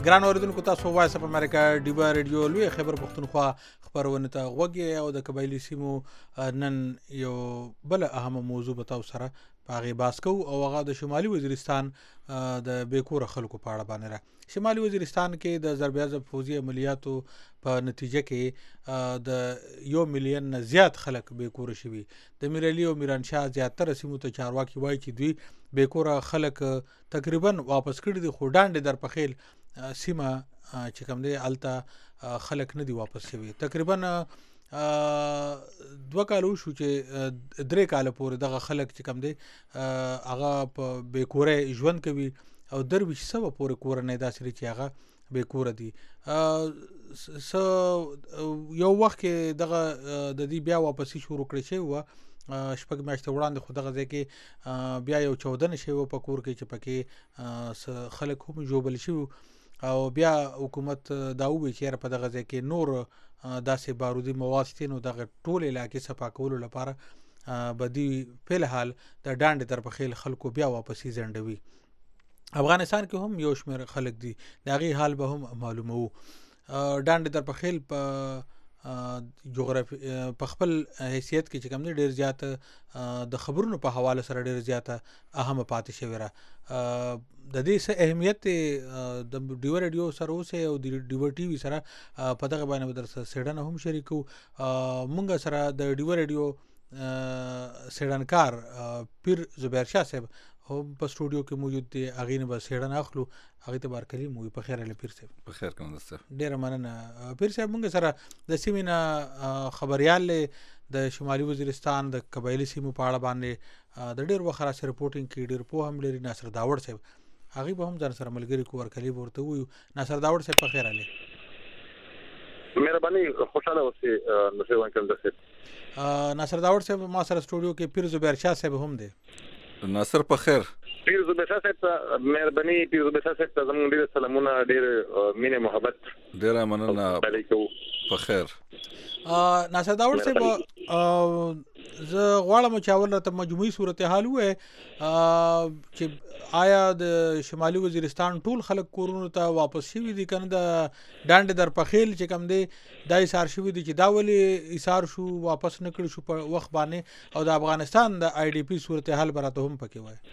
ګران اوریدونکو تاسو وایس اپ امریکا ډیوا ریډیو لوی خبر پښتونخوا خبرونه ته غوږی او د قبایلی سیمو نن یو بل اهم موضوع به تاسو سره پاغي باسکو او هغه د شمالي وزیرستان د بیکور خلکو په اړه باندې را شمالي وزیرستان کې د ضرب اعظم فوزي عملیاتو په نتیجه کې د یو میلیون نه زیات خلک بیکور شوي د میرعلی او میرانشاه زیاتره سیمو ته چارواکي وایي چې دوی بیکور خلک تقریبا واپس کړي دي خو ډانډې در په خیل سیمه چې کوم دی الته خلک نه دي واپس شوي تقریبا دوه کال وشو چې درې کال پورې دغه خلک چې کوم دی هغه په بیکورې ژوند کوي او درویش سو پورې کورنۍ داسې چې هغه بیکور دي سو یو وخت کې دغه د دې بیا واپسی شروع کړی شي و شپږ میاشتې وړاندې خو دغه ځای کې بیا یو چودنه شوی و په کور کې چې پکې خلک هم جوبل شي او بیا حکومت دا وویل چې په دغه ځای کې نور داسې بارودي مواد شته نو دغه ټول علاقې صفا کولو لپاره بدی په الحال د ډانډ تر په خیل خلکو بیا واپسی ځنډوي افغانستان کې هم یو شمېر خلک دي د هغې حال به هم معلومو ډانډ تر په خیل په جغرافي په خپل حیثیت کې چې کوم دی ډېر زیات د خبرونو په حواله سره ډېر زیاته اهمه پاتې شوې ده د دې څه اهمیت د ډیو ریډیو سره اوسه او د ډیو ټي وي سره په دغه باندې در سره سیډن هم شریکو مونږ سره د ډیو ریډیو سیډنکار پیر زبیر شاه صاحب هم په سټوډیو کې موجود دي هغه نه به سیډن اخلو هغه ته بار کلی مو په خیر له پیر صاحب په خیر کوم دسته ډیر مننه پیر صاحب مونږ سره د سیمینه خبريال د شمالي وزیرستان د قبایلی سیمو په اړه باندې د ډیر وخت راځي رپورټینګ کې ډیر په هم لري ناصر داوړ صاحب هغه به هم ځان سره ملګری کو ورکلی ورته وي ناصر داوړ صاحب په خیر علي مهرباني خوشاله اوسئ نو څنګه دسته ناصر داوړ صاحب ما سره سټوډیو کې پیر زبیر شاه صاحب هم دي ناصر په خیر پیر زبیر شاه صاحب مهرباني پیر زبیر شاه صاحب زموږ ډیر سلامونه ډیر مینه محبت ډیر مننه په خیر ناصر داوړ صاحب زه غواړم چې اول راته مجموعي صورتحال وای چې آیا د شمالي وزیرستان ټول خلک کورونو ته واپس شوي دي کنه د ډانډ در په خیل چې کوم دی دا ایثار شوي دي چې دا ولې ایثار شو واپس نه کړی شو په وخت باندې او د افغانستان د آی ډي پی صورتحال براته هم پکې وای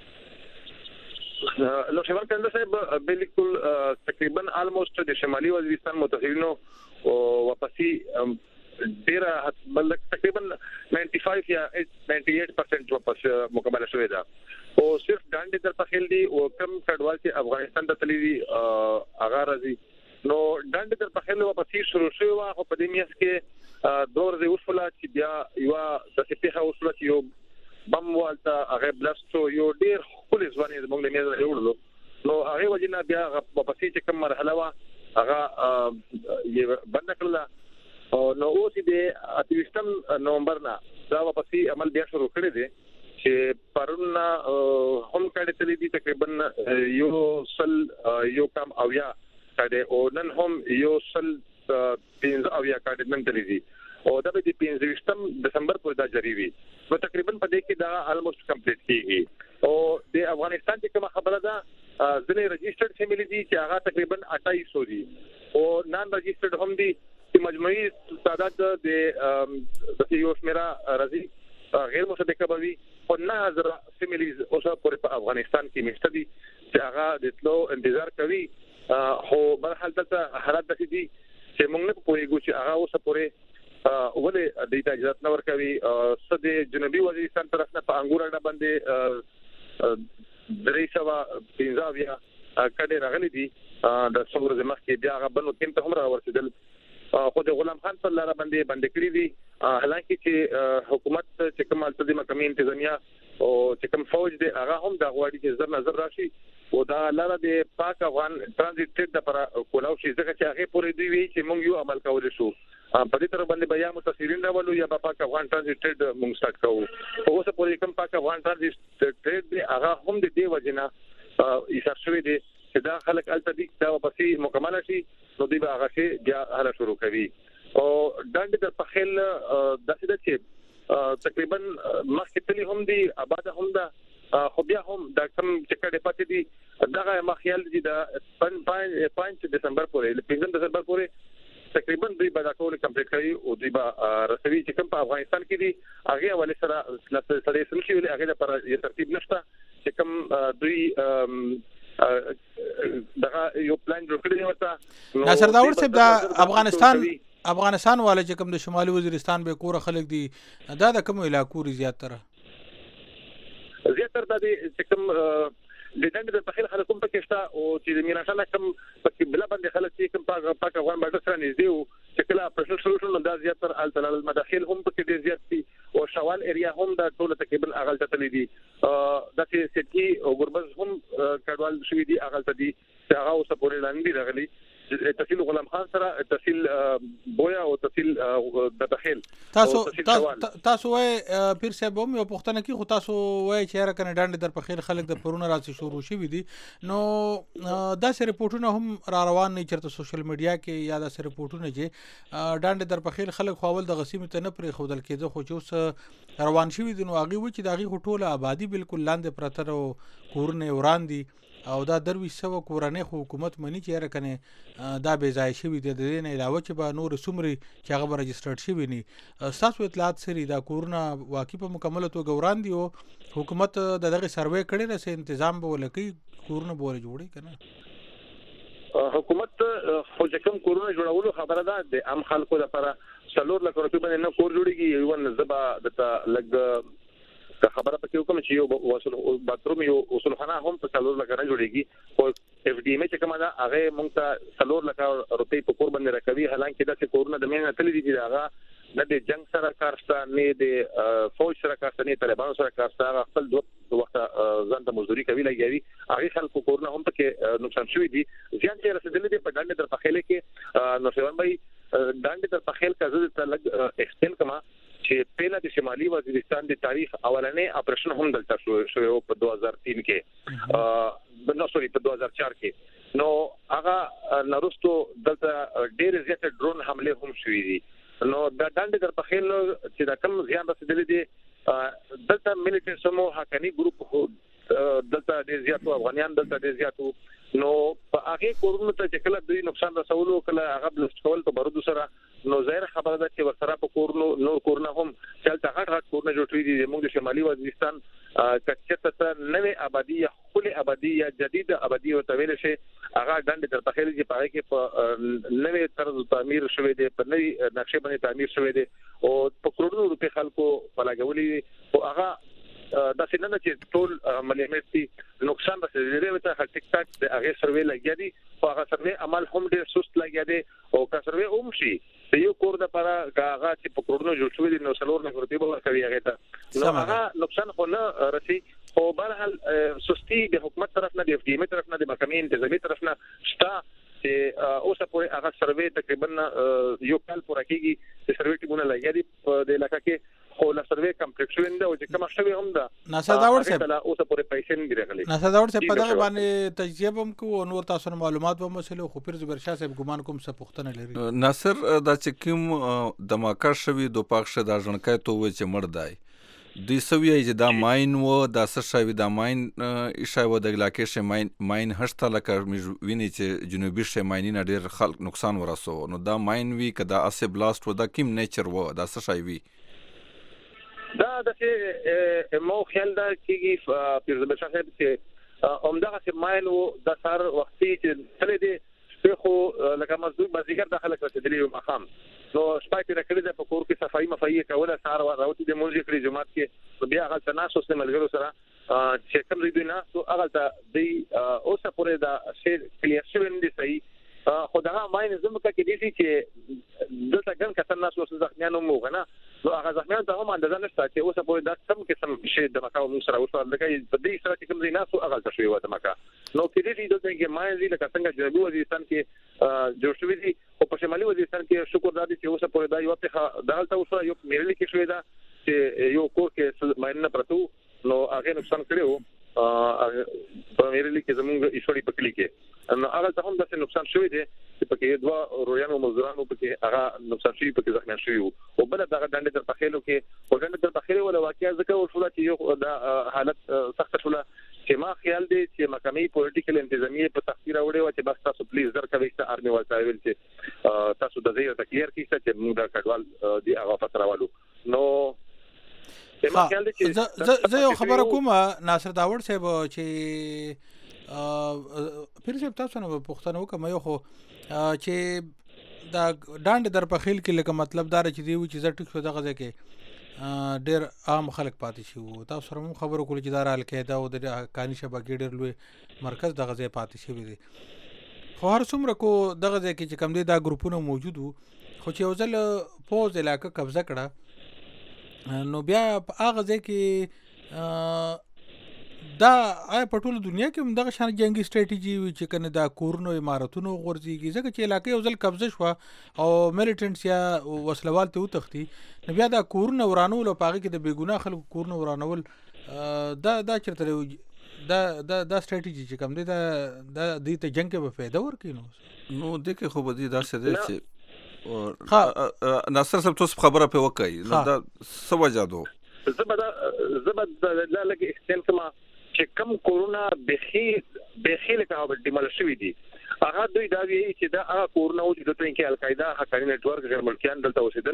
لو شمال کنده صاحب بالکل تقریبا آلموست د شمالي وزیرستان متخیلینو واپسی ډیره بل تقریبا پنځه یا أठानवे پرسنټ واپس مکمل شوې ده او صرف ډانډ در په خیل دي او کم کډوال چې افغانستان ته تللی دي هغه راځي نو ډانډ در په خیل واپسی شروع شوی و خو په دې میاشت کې دوه ورځې وشوله چې بیا یو د سپیخه وشوله چې یو بم والته هغه بلاستو یو ډیر خپل ځواني زموږ له میزه جوړلو نو هغه وجنه بیا واپسی چې کوم مرحله وا هغه یې بند کړل او نو اوس دې اتويستم نومبر نه دا واپسی عمل بیا شروع کړی دی چې پرون هم کړي تللی دي تقریبا یو سل یو کم اویا کړي او نن هم یو سل پنځه اویا کړي نن تللی دي او دا به د پنځه دسمبر پورې دا جاری وي نو تقریبا په دې کې دا آلموست کمپلیټ کیږي او د افغانستان چې کومه خبره ده ځنې رجسټرډ فیملی دي چې هغه تقریبا اٹھائیس سو دي او نان رجسټرډ هم دي چې مجموعي تعداد د د یو شمیره راځي غیر مصدقه بوي او نه هزار فیملیز اوسه په افغانستان کې مشته دي چې هغه د تلو انتظار کوي خو بل حال ته حالات د دې چې موږ نه پوهیږو چې هغه اوسه پورې ولې د اجازه نه ورکوي سده جنوبي وزیرستان طرف نه په انګور اډه باندې درې سوا پنځه بیا کډه راغلي دي د څومره زمخ کې بیا هغه بنو تیم ته هم راورسېدل خو د غلام خان په لار باندې باندې کړی دي حالانکه چې حکومت چې کوم التزام کمی انتظامیه او چې کوم فوج دی هغه هم د غواړي چې زر نظر راشي او دا لاره د پاک افغان ترانزیت ټریډ لپاره کولاو شي ځکه چې هغه پورې دی وی چې موږ یو عمل کولای شو په دې تر باندې بیا متاثرین راولو یا پاک افغان ترانزیت ټریډ موږ سٹارټ کوو او اوس پورې کوم پاک افغان ترانزیت ټریډ دی هغه هم د دې وجنه ایثار شوی دی چې دا خلک الته دي دا واپسی مکمل شي نو دی به هغه شي بیا هله شروع کوي او ډانډ د پخیل داسې د چې تقریبا مخکې تللی هم دي آباد هم ده خو بیا هم دا کوم چې کډه پاتې دي دغه مخیل دي د پنځه دسمبر پورې پنځم دسمبر پورې تقریبا دوی به دا کول کمپلیټ کوي او دوی به رسوي چې کوم په افغانستان کې دي هغه ولې سره سره سره شي ولې هغه لپاره یو ترتیب نشته چې کوم دوی دغه یو پلان جوړ کړی ورته ناصر داور صاحب د افغانستان افغانستان والے چې کوم د شمالي وزیرستان به کور خلک دي دا د کوم علاقو زیاتره زیاتره د چې کوم د دندې د تخیل خلک کوم پکې شته او چې د میراشانه کوم پکې بل باندې خلک چې کوم پاک پاک افغان باندې سره نږدې وو چې کله پرشل سولوشن د زیاتره التل المداخل هم پکې ډیر زیات دي او شوال ایریا هم د ټول تقریبا اغل ته دي د سټي او ګربز هم کډوال شوی دي اغل ته دي چې هغه اوس پورې لاندې راغلي تحصیل غلام خان سره تحصیل بویا او تحصیل د داخل تاسو تاسو وای پیر صاحب هم یو پښتنه کې خو تاسو وای چې را کنه ډانډ در په خیر خلک د پرونه راځي شروع شي دي نو دا سره ریپورتونه هم را روان نه چرته سوشل میډیا کې یا دا سره ریپورتونه چې ډانډ در په خیر خلک خپل د غسیم ته نه پرې خودل کېده خو چې اوس روان شي دي نو هغه و چې د هغه ټوله آبادی بالکل لاندې پرتر او کورونه وړاندې او دا دروي سو کورنۍ حکومت منی چې راکنه دا بې ځای شوی د دې نه علاوه چې به نور سمري چې هغه رجسټرډ شوی نه تاسو اطلاعات سری دا کورونه واقعي په مکمل توګه وړاندې او حکومت د دغه سروې کړي رسې تنظیم به ولکې کورونه به جوړي کنه حکومت خو چې کوم کورونه جوړولو خبره ده د عام خلکو لپاره څلور لک روپۍ باندې نه کور جوړیږي یو نه زبا د لګ که خبره پکې وکم چې یو وصول باتروم یو وصول خانه هم په څلور لک نه جوړیږي خو اف ډي ام چې کومه ده هغه مونږ ته څلور لک روپۍ په کور باندې راکوي حالانکه دا چې کورونه د مینه تللی دي هغه نه د جنگ سره کارسته نه د فوج سره کارسته نه طالبانو سره کارسته هغه خپل دوه وخت ځان ته مزدوري کوي لګوي هغه خلکو کورونه هم پکې نقصان شوی دي ځان چې رسیدلې دي په ډانډ در پخېله کې نو شوان بھائی ډانډ در پخېل کا زړه ته لګ احسان کما چې پیله د شمالي وزیرستان د تاریخ اولنې اپریشن هم دلته شو شو په دوه هزار تین کې نو سوري په دوه هزار چار کې نو هغه نارستو دلته ډېر زیات ډرون حمله هم شوې دي نو د ډانډ در پخېل چې دا کم زیان رسیدلې دي دلته مليټري سمو حقاني ګروپ دلته ډېر زیات افغانان دلته ډېر زیات نو په هغه کورونو ته چې کله دوی نقصان رسولو کله هغه بلست کول په بارودو سره نو ظاهر خبره ده چې ورسره په کورونو نور کورونه هم چلته غټ غټ کورونه جوړ کړي دي موږ د شمالي وزیرستان کچته ته نوې آبادی یا خپل آبادی یا جدید آبادی او تویل شي هغه ډنډ تر پخېل چې پاره کې په نوې طرز تعمیر شوې دي په نوې نقشې باندې تعمیر شوې دي او په کورونو روپې خلکو پلاګولي او هغه دا څنګه چې ټول مليمتي نقصان رسېدلی وي ته ټیک ټاک د هغه سروې لګیا دي او هغه سروې عمل هم ډېر سست لګیا دي او که سروې هم شي د یو کور د لپاره هغه چې په کورونو جوړ شوی دي نو څلور نه ورته به ورکوي هغه ته نو هغه نقصان خو نه رسي خو بهرحال سستی د حکومت طرف نه د اف ډي ام طرف نه د محکمې انتظامی طرف نه شته چې اوسه پورې هغه سروې تقریبا یو کال پوره کېږي چې سروې ټیمونه لګیا دي په د علاقې کې خو لا سروې کمپلیټ شوی نه او چې کوم شوی هم ده ناصر داور صاحب اوسه پورې پیسې نه راغلي ناصر داور صاحب په دغه باندې تجزیه هم کو نور تاسو معلومات به مسله خو پیر زبر شاه صاحب ګمان کوم څه پوښتنه لري ناصر دا چې کوم دماکه شوی دوه پاکشه د ژوندکای ته و چې مړ دی دوی سوي چې دا ماين و دا څه شوی دا ماين ایشای و د علاقې شه ماين ماين هشته لکه ویني چې جنوبي شه ماينینه ډېر خلک نقصان ورسو نو دا ماين وی کدا اسه بلاست و دا کیم نیچر و دا څه شوی وی دا د چې مو خیال دا کېږي پیر زبر شاه صاحب چې همدغه چې ماين و د سر وختي چې تل دې خو لکه مزدور بازیګر داخله کړی دی مخام نو شپه کې راکړی د پکور کې صفائی مفایي کوله سار راوتی د مونږ کړی جماعت کې بیا هغه تناسو سره ملګرو سره چې کوم دوی نه نو هغه ته دی اوسه پورې دا شی کلیر شوی نه دی صحیح خو دا ماين زموږ کې دي چې دلته ګن کتن ناس اوس ځخمیانو مو غنه نو هغه ځخمیان ته هم اندازه نشته چې اوسه پورې دا کم کې شي د مکاو موږ سره اوسه لکه په دې سره چې کوم ځای ناس هغه ته شوی و د مکا نو کې دې دلته کې ماين دي لکه څنګه جنوبي وزیرستان کې جوړ شوی دي او په شمالي وزیرستان کې شکر دادي چې اوسه پورې دا یو په دالته اوسه یو میرلی کې شوی دا چې یو کور کې ماين نه پرتو نو هغه نقصان کړو په میرلی کې زموږ ایشوري پکلی کې نو هغه ته هم د نقصان شوی دی چې پکې دوه رویانو مزدورانو پکې هغه نقصان شوی پکې ځکه شوی او بل دغه ډنډ تر پخېلو کې او ډنډ تر پخېلو ولا واقعیا ځکه ورسوله چې یو د حالت سخت شوله چې ما خیال دی چې محکمې پولیټیکل انتظامیه په تخفیر وړي و چې بس تاسو پلیز درکوي چې آرمي ورته ویل چې تاسو د زیات کلیر کیسه چې موږ د کډوال دی هغه فتراوالو نو زه یو خبره کوم ناصر داوړ صاحب چې پیر صاحب تاسو نه پوښتنه وکم یو خو چې دا ډاند در په خیل کې لکه مطلب دار چې دی چې زه ټیک شو دغه ځکه ډیر عام خلک پاتې شي تاسو سره مو خبرو کول چې دار القاعده او د حقانی شبکې ډیر لوی مرکز دغه ځای پاتې شي دي خو هر څومره کو دغه ځای کې چې کم دي دا ګروپونه موجود وو خو چې یو ځل پوز علاقه قبضه کړه نو بیا په هغه ځای کې دا آیا په ټوله دنیا کې هم دغه شان جنگي سټریټیجي وي چې کنه دا کورونو عمارتونو غورځيږي ځکه چې علاقې یو ځل قبضه شو او میلیټنټس یا وسلوال ته وتختی نو بیا دا کورونو ورانول او پاغه کې د بیګناه خلکو کورونو ورانول دا دا چرته دا دا دا سټریټیجي چې کوم دی دا د دې ته جنگ کې به فائدہ ورکړي نو نو دغه خو به دا څه دی چې ناصر صاحب تاسو خبره په وکړي نو دا څه وجه ده زبدا زبدا لا لګ احتمال کما چې کم کورونا بخي بخي لکه ډیمل شوی دي هغه دوی دا وی چې دا هغه کورونا او د ترنګ کې القاعده حقانی نتورک غیر ملکیان دلته اوسېدل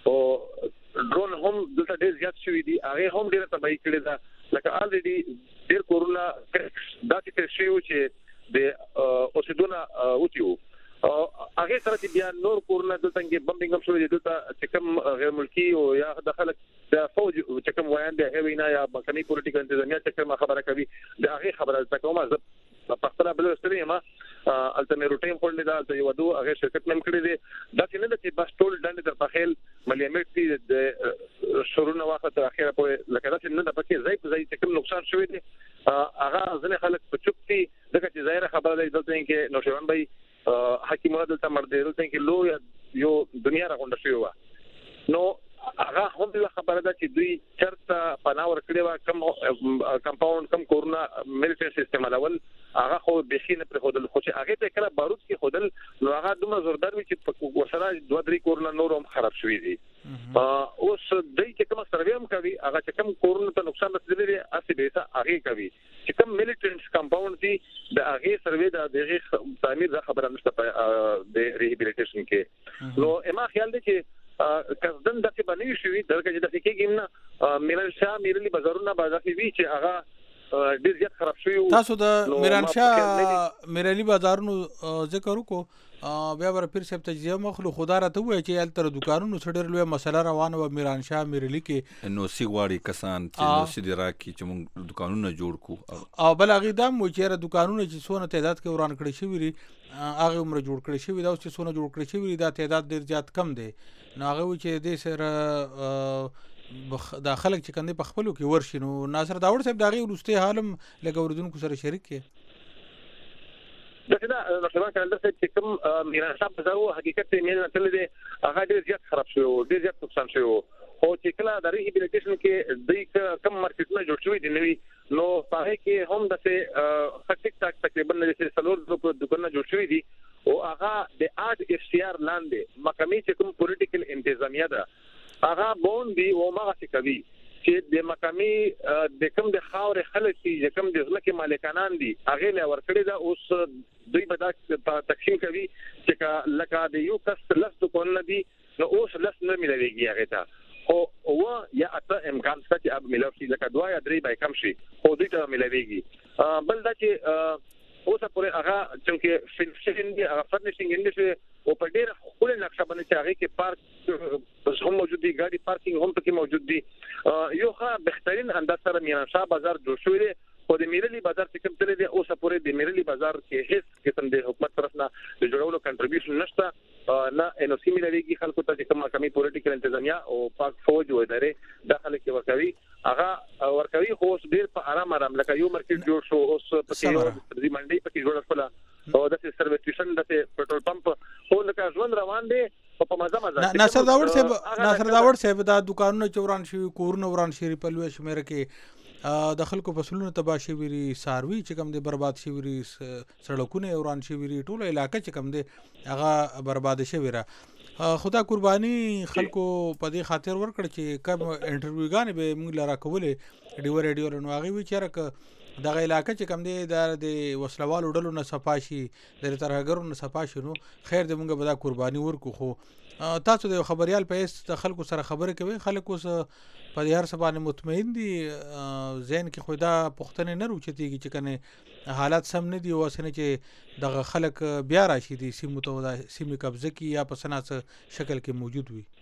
او ډرون هم دلته ډیر زیات شوی دي هغه هم ډیر تبعی کړی دا لکه الریډي ډیر کورونا دا چې شوی چې د اوسېدونه وتیو هغه سره چې بیا نور کورونا دلته کې بمبینګ هم شوی دي دلته چې کوم غیر ملکی او یا د خلک د فوج چې کوم وایي د هوینا یا مکني پولیټیکل انتظامیه چې کوم خبره کوي د هغه خبره تاسو کومه زه په خپل بل ستړي ما الته مې روټین خپل دا ته یو دوه هغه شرکت نم کړی دي دا چې نه د چې بس ټول ډنډ در په خیل مليامټ د شروع واخه تر اخره په لکه دا چې نه د پکې ځای په ځای چې کوم نقصان شوی دي هغه ځنه خلک په چوپتي دغه چې ظاهر خبره ده دلته کې نوشوان بھائی حکیمانه دلته مرده دلته کې لو یو دنیا راغونډه شوی و نو هغه هم د خبره ده چې دوی چرته پناور کړی و کم کمپاوند کم کورونا میلیټری سیستم الاول هغه خو بخینه پر خودل خو چې هغه ته کله بارود کې خودل نو هغه دومره زوردار وي چې ورسره دوه درې کورونا نور هم خراب شوی دي اوس دای چې کوم سروي هم کوي هغه چې کوم کورونا ته نقصان رسیدلی اسی به هغه کوي چې کوم میلیټنټس کمپاوند دي د هغه سروي د دغه تعمیر د خبره نشته د ریهابیلیټیشن کې نو اما خیال دی چې کزدن دغه باندې شوی دغه چې د فکیګم نه میران شاه میرلی بازارونه بازاري وی چې هغه ډیر زیات خراب شوی تاسو د میران شاه میرلی بازارونو ذکر وکړو بیا بر پیر صاحب تجزیه مخلو خدا راته وای چې ال تر دکانونو سړر لوی مسله روانه و میران شاه میرلی کې نو سی غواړي کسان چې نو سی دی راکی چې موږ دکانونه جوړ کو او بل هغه دم و چې دکانونه چې سونه تعداد کې وران کړی شوی ری هغه عمر جوړ کړی شوی دا چې سونه جوړ کړی شوی دا تعداد ډیر زیات کم دی نو هغه چې د سره د خلک چې کنده په خپلو کې ورشي نو ناصر داوړ صاحب داغي ورسته حالم لګ اوردونکو سره شریک کې دا دا نو کله چې کوم میران صاحب بازارو حقیقت یې نه تل دي هغه ډیر زیات خراب شو ډیر زیات نقصان شو او چې کله د ریهابیلیټیشن کې د کم مارکیټونه جوړ شوی دي نوې نو پاره کې هم د څه خټک تک تقریبا د سلور دکانونه جوړ شوی دي او هغه د آرټ اف سی آر لاندې مقامي چې کوم پولیټیکل انتظامیه ده هغه بون دی او ماغه څه کوي چې د مقامي د کوم د خاور خلک چې کوم د ځمکې مالکانان دي هغه له ورکړي دا اوس دوی به دا تقسیم کوي چې لکه د یو کس لست کول دي نو اوس لست نه ملويږي هغه ته او او یا اته امکان شته چې اب ملو شي لکه دوا یا درې به کم شي خو دوی ته ملويږي بل دا چې اوسه پورې هغه چې فینشنګ دی هغه فرنیشنګ انډستری او په ډېر خپل نقشه باندې چې هغه کې پارک هم موجود دي ګاډي پارکینګ هم پکې موجود دي یو ښه بهترین انداز سره میران شاه بازار جوړ شوی دی او د میرلی بازار چې کوم تل دی اوسه پورې د میرلی بازار کې هیڅ قسم د حکومت طرف نه د جوړولو کنټریبیوشن نشته نه انو سی ملويږي خلکو ته چې کومه کمی پولیټیکل انتظامیه او پاک فوج و ادارې داخله کې ورکوي هغه ورکوي خو اوس ډیر په آرام آرام لکه یو مارکیټ جوړ شو اوس پکې د منډي پکې جوړ شو او د سروس سټیشن د پټرول پمپ او لکه ژوند روان دي په مزه مزه ناصر داوړ صاحب ناصر داوړ صاحب دا دکانونه چوران شي کورونه وران شي په لوي شمیر کې د خلکو فصلونو تباشي ویری ساروي چې کوم دي برباد شي ویری سړکونه وران شي ویری ټوله علاقې چې کوم دي هغه برباد شي ویرا خدا قرباني خلکو په دې خاطر ورکړ چې کم انټرویوګان به موږ لاره کولې ډیو ریډیو نو هغه وی چیرې ک دغه علاقه چې کوم دی د وسلوالو ډلو نه صفا شي د ترهګرو نه صفا شي نو خیر د مونږ به دا قرباني ورکو. خو تاسو د خبريال په اس د خلکو سره خبرې کوي خلک اوس په هر څه باندې مطمئن دي ذهن کې خو دا پوښتنه نه روچتيږي چې کنه حالات سم نه دي او اسنه چې دغه خلک بیا راشي دي سیمو ته سیمه قبضه کی یا په سناس شکل کې موجود وي.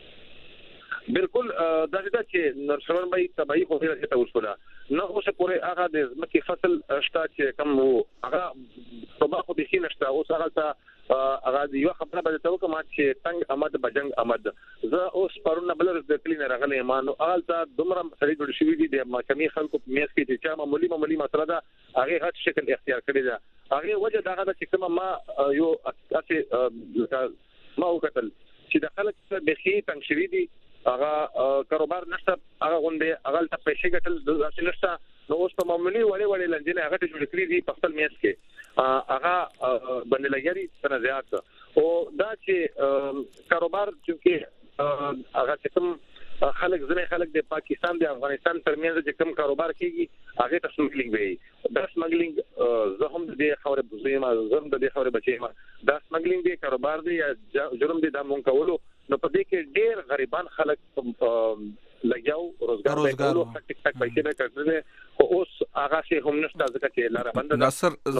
بالکل دا چې نرسرون بای تبعی خو هغه ته وصوله نو اوس پورې هغه د مکه فصل شتا چې کم وو هغه صبح خو به نشته اوس هغه ته هغه یو خبره به ته وکم چې تنگ احمد بجنګ احمد زه اوس پرونه بلر د کلین راغلی ما نو هغه ته دومره سړي جوړ شوی دي د محکمې خلکو په میس کې چې معمولی معمولی مسله ده هغه هټ شکل اختیار کړی ده هغه وجه دا ده چې کوم ما یو اساسي ما وکتل چې د خلک بخي تنگ شوی دي هغه کاروبار نشته هغه غونډه هغه ته پیسې ګټل د نشته نو اوس په معمولی وړي وړي لنجنه هغه ته جوړ کړی دي په خپل میس کې هغه باندې لګیاري څنګه زیات او دا چې کاروبار چې هغه چې کوم خلک زنه خلک د پاکستان د افغانستان ترمنځ چې کوم کاروبار کیږي هغه ته سمګلینګ وي دا سمګلینګ زه هم د خبره بوزیم زه هم د خبره بچیم دا سمګلینګ دی کاروبار دی یا جرم دی د مونږ کولو نو په دې کې ډېر غریبان خلک لګیاو روزګار به کولو ټک ټک پیسې به کړل او اوس هغه شی هم نشته ځکه چې لاره بند ده.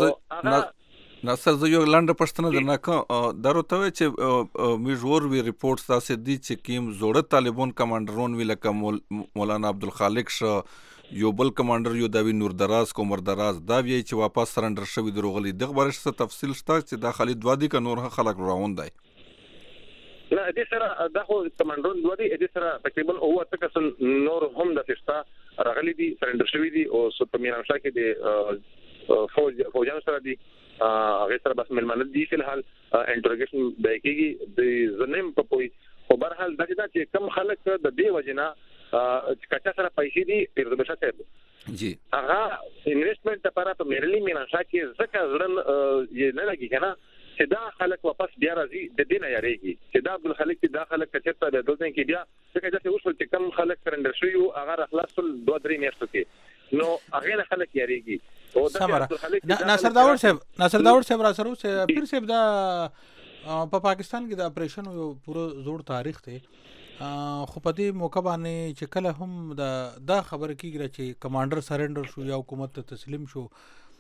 ناصر ناصر زه یو لاندې پښتنه درنه کوم دروته چې میجور وی ریپورټس تاسو دي چې کیم زوړه طالبان کمانډرون وی لکه مولانا عبدالخالق شاه یو بل کمانډر یو د نور دراز کومر دراز دا وی چې واپس سرندر شوی دروغلی دغه برښت تفصیل شته چې د خالد وادي ک نور خلک راوند دی لا دې سره دا خو کمانډرون دوی دې سره تقریبا اوه تکسل نور هم د فشتا راغلي دي سرندر شوی دي او په میرانشاه کې د فوج فوجانو سره دي هغه سره بس ملمنه دي په حال انټروګیشن به کېږي د زنیم په پوي او برحال دا چې کم خلک د دې وجنه کچا سره پیسې دي پیرودل شته جی هغه انویسټمنٹ لپاره په میرلی میرانشاه کې ځکه ځړن یې نه لګي کنه چې دا خلک واپس بیا راځي د دینه یریږي چې دا عبد الخالق چې دا خلک کچته د دلته کې بیا څنګه چې اوس چې کم خلک سرندر شوی او هغه خلاصول دوه درې میاشتې کې نو هغه خلک یریږي او دا ناصر داور صاحب ناصر داور صاحب را سره اوس پیر صاحب دا په پاکستان کې د اپریشن یو پوره زوړ تاریخ دی خو په دې موقع باندې چې کله هم دا دا خبر کیږي چې کمانډر سرندر شو یا حکومت ته تسلیم شو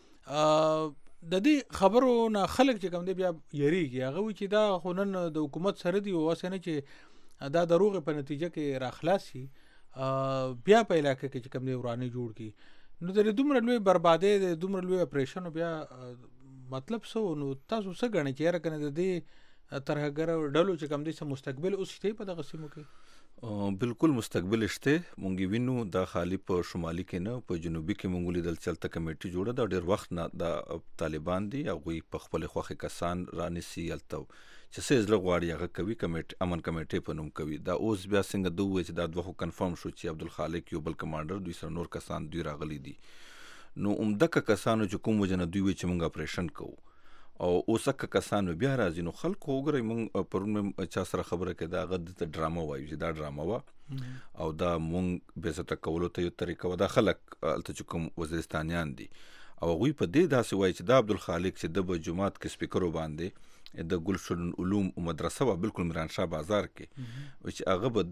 د دې خبرو نه خلک چې کوم دی بیا یریږي هغه وی چې دا خونن د حکومت سره دی او وسنه چې دا دروغ په نتیجه کې راخلاصي بیا په علاقې کې چې کوم دی ورانه جوړ کی نو د دومره لوی بربادي د دومره لوی اپریشن بیا مطلب سو نو تاسو څه غنئ چې راکنه د دې ترهګر ډلو چې کوم دی سم مستقبل اوس شته په دغه سیمو کې بالکل مستقبل شته مونږ وینو د خالی په شمالي کې نه په جنوبي کې مونږ لیدل چلته کمیټي جوړه دا ډېر وخت نه د طالبان دي او غوي په خپل خوخه کسان رانسی التو چې څه زله غواړي هغه کوي کمیټي امن کمیټي په نوم کوي دا اوس بیا څنګه دوه چې دا دوه کنفرم شو چې عبدالخالق یو بل کمانډر دوی سره نور کسان دوی راغلي دي نو عمدک کسانو چې کوم وجنه دوی چې مونږ اپریشن کوو او اوسکه کسانو بیا راځي نو خلکو وګورئ مونږ پرون چا سره خبره کې دا غد ته ډراما وایي چې دا ډراما وا او دا مونږ به ست کولو ته یو طریقه ودا خلک الته کوم وزیرستانیان دي او غوی په دې داسې وایي چې دا عبدالخالق چې د جمعات کې سپیکرو باندې د ګلشن علوم او مدرسه وا بالکل میرانشاه بازار کې چې هغه به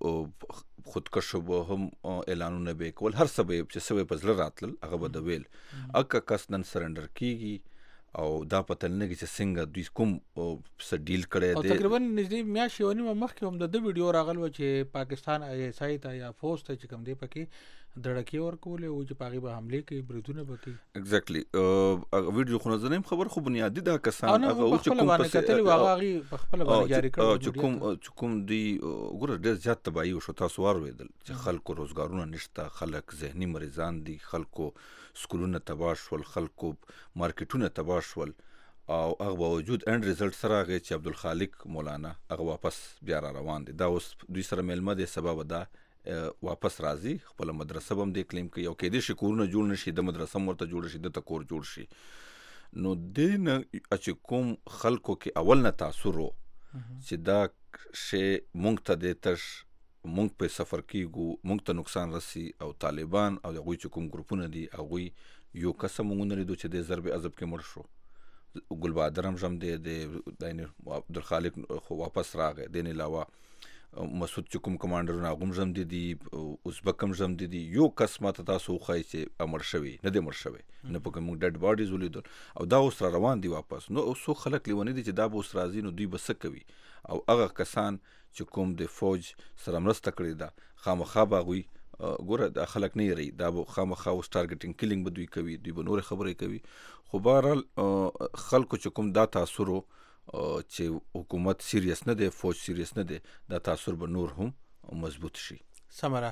د خودکشو به هم اعلانونه به کول هر سبب چې سبب په زړه راتل هغه به د ویل اکه کس نن سرندر کیږي او دا پته نه چې څنګه دوی کوم څه ډیل کړي او تقریبا نږدې میاشتې ونی مخکې هم د دې ویډیو راغلو چې پاکستان آی اس آی ته یا فوج ته چې کوم دی پکې دړکی ورکول او چې پاغي به حمله کوي بریدونه وکړي ایگزیکټلی ویډیو خو نه خبر خو بنیادی دا کسان هغه او چې کوم په کتل واغی په خپل باندې جاری کړو چې کوم چې کوم دی ګوره ډېر زیات تباہي او شو تاسو ورودل چې خلکو روزګارونه نشته خلک ذهني مریضان دي خلکو سکولونه تباہ شول خلکو مارکیټونه تباہ شول او هغه باوجود اند ریزلټ سره هغه چې عبدالخالق مولانا هغه واپس بیا را روان دي دا اوس دوی سره ملمه دي سبب دا واپس راځي خپل مدرسه هم د کلیم کوي او کې دې شکورونه جوړ نشي د مدرسه مرته جوړ شي د تکور جوړ شي نو دین چې کوم خلکو کې اول نه تاثر چې دا شی مونږ ته د تش مونږ په سفر کیږو مونږ ته نقصان رسی او طالبان او هغوی چې کوم ګروپونه دي هغوی یو کس مونږ نه لیدو چې د ضرب عذاب کې مړ شو ګلبادر هم ژم دی د عبدالخالق خو واپس راغی د نه علاوه مسعود چې کوم کمانډرونه هغه هم ژم دي دي ازبک هم ژم دي دي یو کس ماته تاسو وښایي چې مړ شوی نه دی مړ شوی نه پکې مونږ ډیډ باډیز ولیدل او دا اوس را روان دي واپس نو څو خلک لیونی دي چې دا به اوس راځي نو دوی به څه کوي او هغه کسان چې کوم د فوج سره مرسته کړې ده خامخا به هغوی ګوره دا خلک نه یری دا به خامخا اوس ټارګټینګ کیلینګ به دوی کوي دوی به نورې خبرې کوي خو بهرحال خلکو چې کوم دا تاثر چې حکومت سیریس نه دی فوج سیریس نه دی دا تاثر به نور هم مضبوط شي. سمره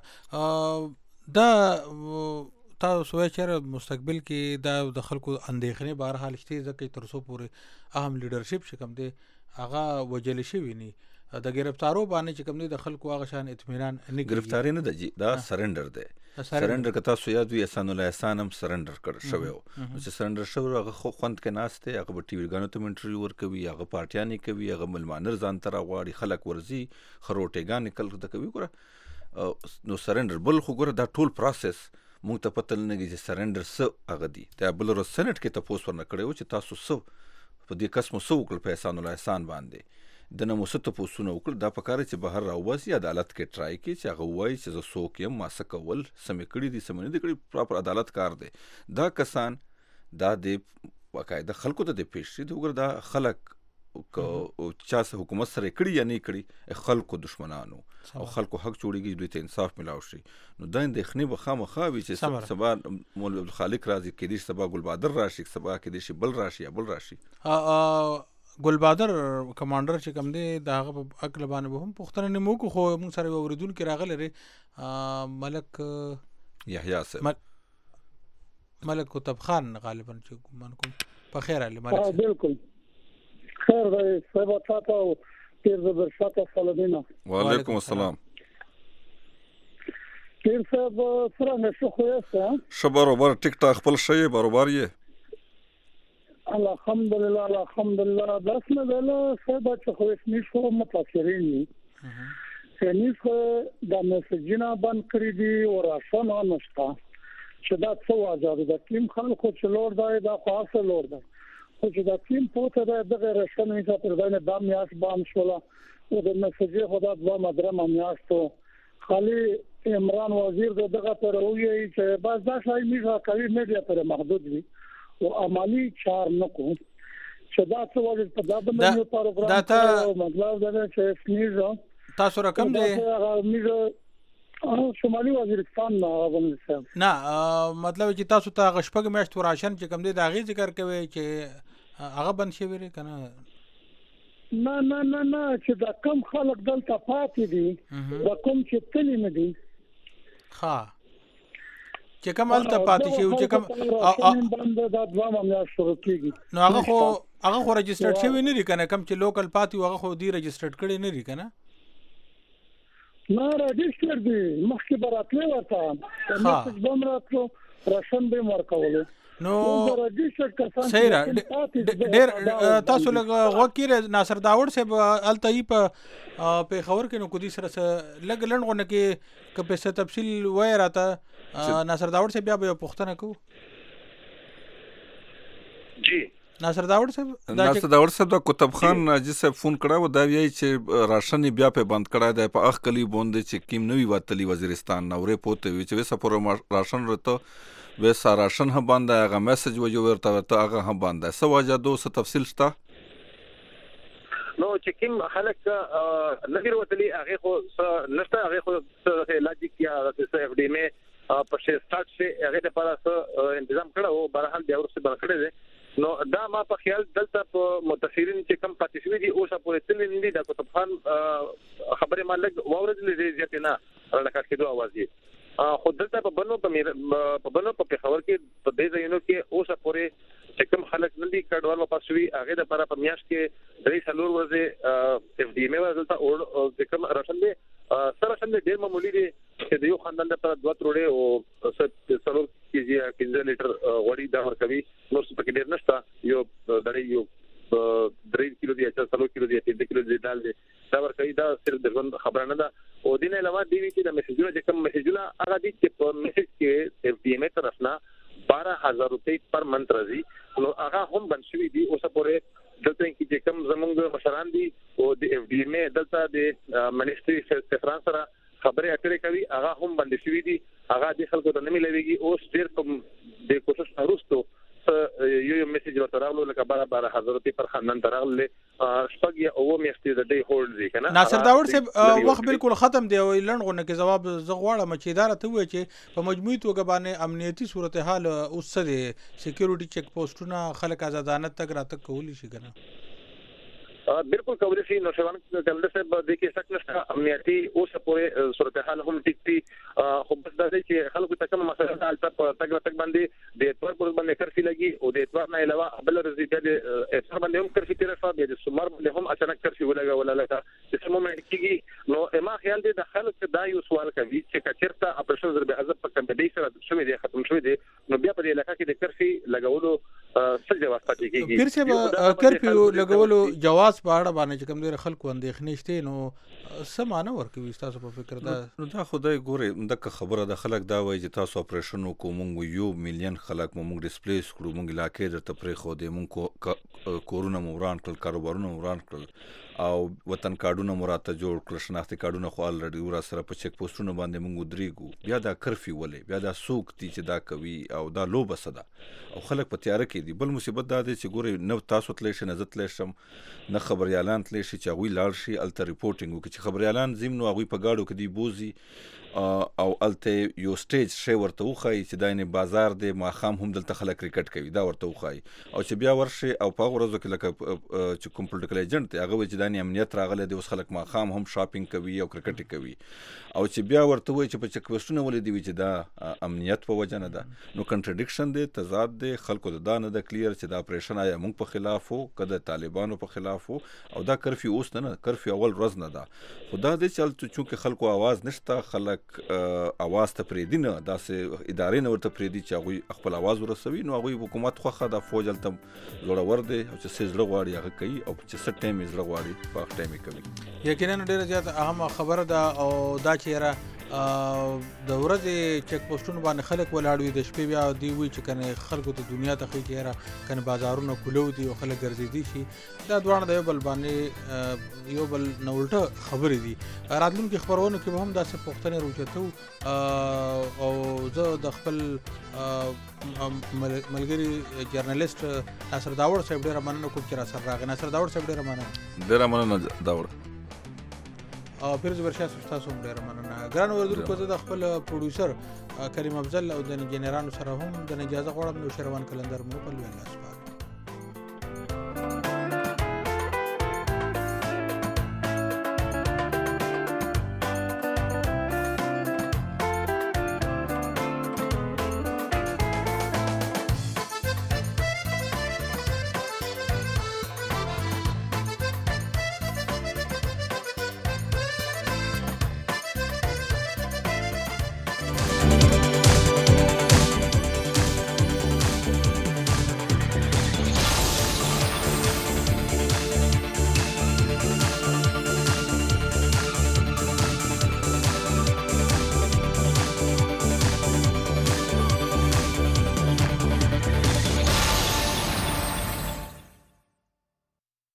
دا تاسو وایئ چې مستقبل کې دا د خلکو اندېښنې بهرحال شته ځکه تر څو پورې اهم لیډرشپ چې کوم دی هغه وجل شوی نه د گرفتارو باندې چې کوم دی د خلکو هغه شان اطمینان نه گرفتاری نه دی دا سرندر دی سرندر که تاسو یاد وي احسان الله احسان هم سرندر کړ شوی و چې سرندر شوی هغه خو خوند کې ناست دی هغه به ټي وي ګانو ته انټرویو ورکوي هغه پارټیانې کوي هغه ملمانر ځان ته راغواړي خلک ورځي خروټېګانې کل ته کوي ګوره نو سرندر بل خو ګوره دا ټول پروسس مونږ ته پته نه لګي چې سرندر څه هغه دی دا بل ورځ سینټ کې تپوس ورنه کړی و چې تاسو څه په دې کس مو څه وکړل په احسان الله احسان باندې د نه مو څه تپوسونه وکړل دا پکار چې بهر راوباسي عدالت کې ټرای کړي چې هغه ووایي چې زه څوک یم ما څه کول څه مې کړي دي څه مې نه دي کړي پراپر عدالت کار دی دا کسان دا د باقاعده خلکو ته د پیش شي وګوره دا خلک چا سه حکومت سره کړي یا نه کړي خلکو دشمنانو او خلکو حق جوړیږي دوی ته انصاف ملاو شي نو دا اندېښنې به خامخا وي چې سبا مولوي عبدالخالق راځي کېدای شي سبا ګلبادر راشي سبا کېدای شي بل راشي یا بل راشي ګلبادر کمانډر چې کوم دی د هغه په عقل باندې به هم پوښتنه نه موکو خو موږ سره اوریدونکي راغلی دی ملک یحیی صاحب ملک قطب خان غالبا چې ګمان کوم په خیر علي ملک بالکل خیر دی صاحب تاسو پیر زبر شاته سلامونه وعلیکم السلام پیر صاحب سره نشو خو یې شه برابر ټیک ټاک خپل شی برابر یې الحمدلله الحمدلله داس نه دله صاحب چې خو یې نشو متاثرین دي چې نشو د مسجنا بند کړی دي او راشن نشته چې دا څه واجب ده کیم خلکو چې لور دی دا خاصه لور ده خو چې دا کیم پوته ده د راشن یې تر دې د میاش بام شولا او د مسجې خدا د مدرمه میاشتو خالي عمران وزیر دغه پر وایي چې بس دا شای میږه کوي میډیا پر محدود وي او عملی چار نکو چې دا څه وایي په دا باندې یو پروګرام دا ته مطلب دا چې سنیزه تاسو رقم دی میږه شمالي وزیرستان نه غوښنه نه مطلب چې تاسو ته غشپګ میاشت وراشن چې کوم دی دا غي ذکر کوي چې هغه بند شي ویری کنه نه نه نه نه چې دا کم خلک دلته پاتې دي دا کوم چې تللی نه دي ها چې کوم الته پاتې شي چې کوم باندې دا دوه مې شروع کیږي نو هغه خو هغه خو رجسټرډ شوی نه دی کنه کم چې لوکل پاتې هغه خو دی رجسټرډ کړي نه دی کنه نه رجسټر دی مخکې براتله ورته نو څه راتلو راشن به ورکول نو صحیح را ډېر تاسو لږ وکیر ناصر داوود صاحب الته په په خبر کې نو کو دي سره لګ لړ غونه کې که په څه تفصیل وای راته ناصر داوود صاحب بیا به پوښتنه کو جی ناصر داوود صاحب ناصر داوود صاحب د کتب خان ناجی صاحب فون کړه و دا ویي چې راشن بیا په بند کړه د په اخ کلی بوند چې کیم نوې وتلی وزیرستان نورې پوت وی چې وسه پر راشن رته وسه راشن هم باندې هغه میسج وجو ورته ورته هغه هم باندې سو واجه دو څه تفصیل شته نو چې کوم خلک لګیر وتلی هغه خو نشته هغه خو څه لاجیک یا څه اف ډی مې په شې سٹارټ شي هغه لپاره څه تنظیم کړو او برحال بیا ورسره بل کړی دی نو دا ما په خیال دلته په متفسرین چې کم پاتې شوی دي اوسه پورې تل نه دي د کتب خان خبره ما لګ واورېدلې دي ځکه نه لکه کېدو आवाज یې خو دلته په بنو په بنو په خبر کې په دې ځایونو کې اوسه پورې چې کوم خلک نه دي کډوال واپس شوي هغه د لپاره په میاش کې درې څلور ورځې اف ډي ام ورته او د کوم راشن دي سره شند ډېر معمولی دي چې د یو خاندان لپاره دوه تروړې او څلور کیجی پنځه لیټر غوړي دا ورکوي نو څه پکې ډېر نشته یو دړې یو درې کیلو دی چې څلور کیلو دی پنځه کیلو دی دال دی دا ورکوي دا صرف د ژوند خبره نه ده. او دین علاوه دی چې د میسجونو چې کوم میسجونه هغه دي چې په میسج کې اف ډي ایم طرف نه بارہ ہزار روپے پر منت راځي نو هغه هم بند شوی دي. اوس پورې دلته کې کوم زمونږ مشران دي او د اف ډي ایم دلته د منیسټري سفران سره خبرې اترې کوي هغه هم بند شوی دي. هغه د خلکو ته نه ملويږي. اوس ډېر کوم د کوشش وروسته یو یو میسج ورته راغلو لکه بارہ بارہ هزار روپے پر خاندان ته راغلي شپږ یا اوه میاشتې د ډې هولډ دي کنه. ناصر داور صاحب وخت بالکل ختم دی او لنډغونه کې جواب زه غواړم چې اداره ته وایي چې په مجموعي توګه باندې امنیتي صورتحال اوس څه دی سکیورټي چیک پوسټونه خلک آزادانه تک راتګ کولی شي کنه. بالکل کولی شي. نو شوان کله صاحب د کې شک نشته امنیتي اوس پورې صورتحال هم ټیک دي. خو بس دا چې خلکو ته کوم مسله ده البته په تګ تګ باندې د اتوار پر باندې کرفي لګي او د اتوار نه علاوه بل ورځ د اتوار باندې هم کرفي تیر شو بیا د سمر باندې هم اچانک کرفي ولګا ولا لکه چې سمو مې کېږي. نو ما خیال دی د خلک دا یو سوال کوي چې کچرته اپریشن ضرب حذف په کمپنی سره شوی دی ختم شوی دی نو بیا په علاقې کې د کرفي لګولو څه جواز پاتې کېږي. پیر څه کرفي لګولو جواز په اړه باندې چې کوم ډېر خلکو اندېښنې شته نو څه معنی ورکوي تاسو په فکر دا نو دا خدای ګوره دغه خبره د خلک دا وایي چې تاسو اپریشن وکړو مونږ یو میلیون خلک مونږ ډیسپلیس کړو مونږ علاقې درته پرې خو دې مونږ کورونه موران کړل کاروبارونه موران کړل او وطن کارډونه مراته جوړ کړل شناختی کارډونه خو الریډي ور سره په چک پوسټونو باندې مونږ درېګو بیا دا کرفي ولې بیا دا سوق دي چې دا کوي او دا لوبه صدا او خلک په تیار کې دي. بل مصیبت دا دی چې ګوره نو تاسو تللی شئ نه زه تللی شم نه خبریالان تللی شي چې هغوی لاړ شي هلته ریپورټینګ وکړي چې خبریالان ځیم نو هغوی په ګاډو کې دي بوځي او هلته یو سټیج شی ورته وښایي چې دا یعنې بازار دی ماښام هم دلته خلک کرکټ کوي دا ورته وښایي او چې بیا ورشي او په هغو ورځو کې لکه چې کوم پولیټیکل ایجنټ دی هغه وایي چې دا یعنې امنیت راغلی دی اوس خلک ماښام هم شاپینګ کوي او کرکټ کوي او چې بیا ورته وایي چې په چک پوسټونه ولې دي وي چې دا امنیت په وجه نه ده نو کنټرډکشن دی تضاد دی. خلکو ته دا نه ده کلیر چې دا اپریشن آیا موږ په خلاف وو که د طالبانو په خلاف وو او دا کرفي اوس نه نه کرفي اول ورځ نه ده خو دا دی چې هلته چونکې خلکو آواز نشته خلک اواز ته پرېږدي نه داسې ادارې نه ورته پرېږدي چې هغوی خپل اواز ورسوي نو هغوی حکومت خوښه ده فوج هلته زړور دی او چې څه زړه غواړي هغه کوي او چې څه ټایم یې زړه غواړي په هغه ټایم یې کوي. یقینا ډېره زیاته اهمه خبره ده او دا چې یاره د ورځې چک پوسټونو باندې خلک ولاړ وي د شپې بیا دوی وایي چې کنه خلکو ته دنیا ته ښایي چې یاره کنه بازارونه کولو دي او خلک ګرځېدي شي دا دواړه د یو بل باندې یو بل نه الټه خبرې دي. راتلونکي خپرونو کې به هم داسې پوښتنې راوچتو او زه د خپل ملګري جرنالیست ناصر داور صاحب ډېره مننه کوم چې راسره راغی. ناصر داور صاحب ډېره مننه. ډېره مننه داور او پیروز ورشاه تاسو هم ډېره مننه. ګران اورېدونکو زه د خپل پروډوسر کریم افضل او د انجینرانو سره هم د اجازه غواړم نو شروان کلندر مو په لوی لاس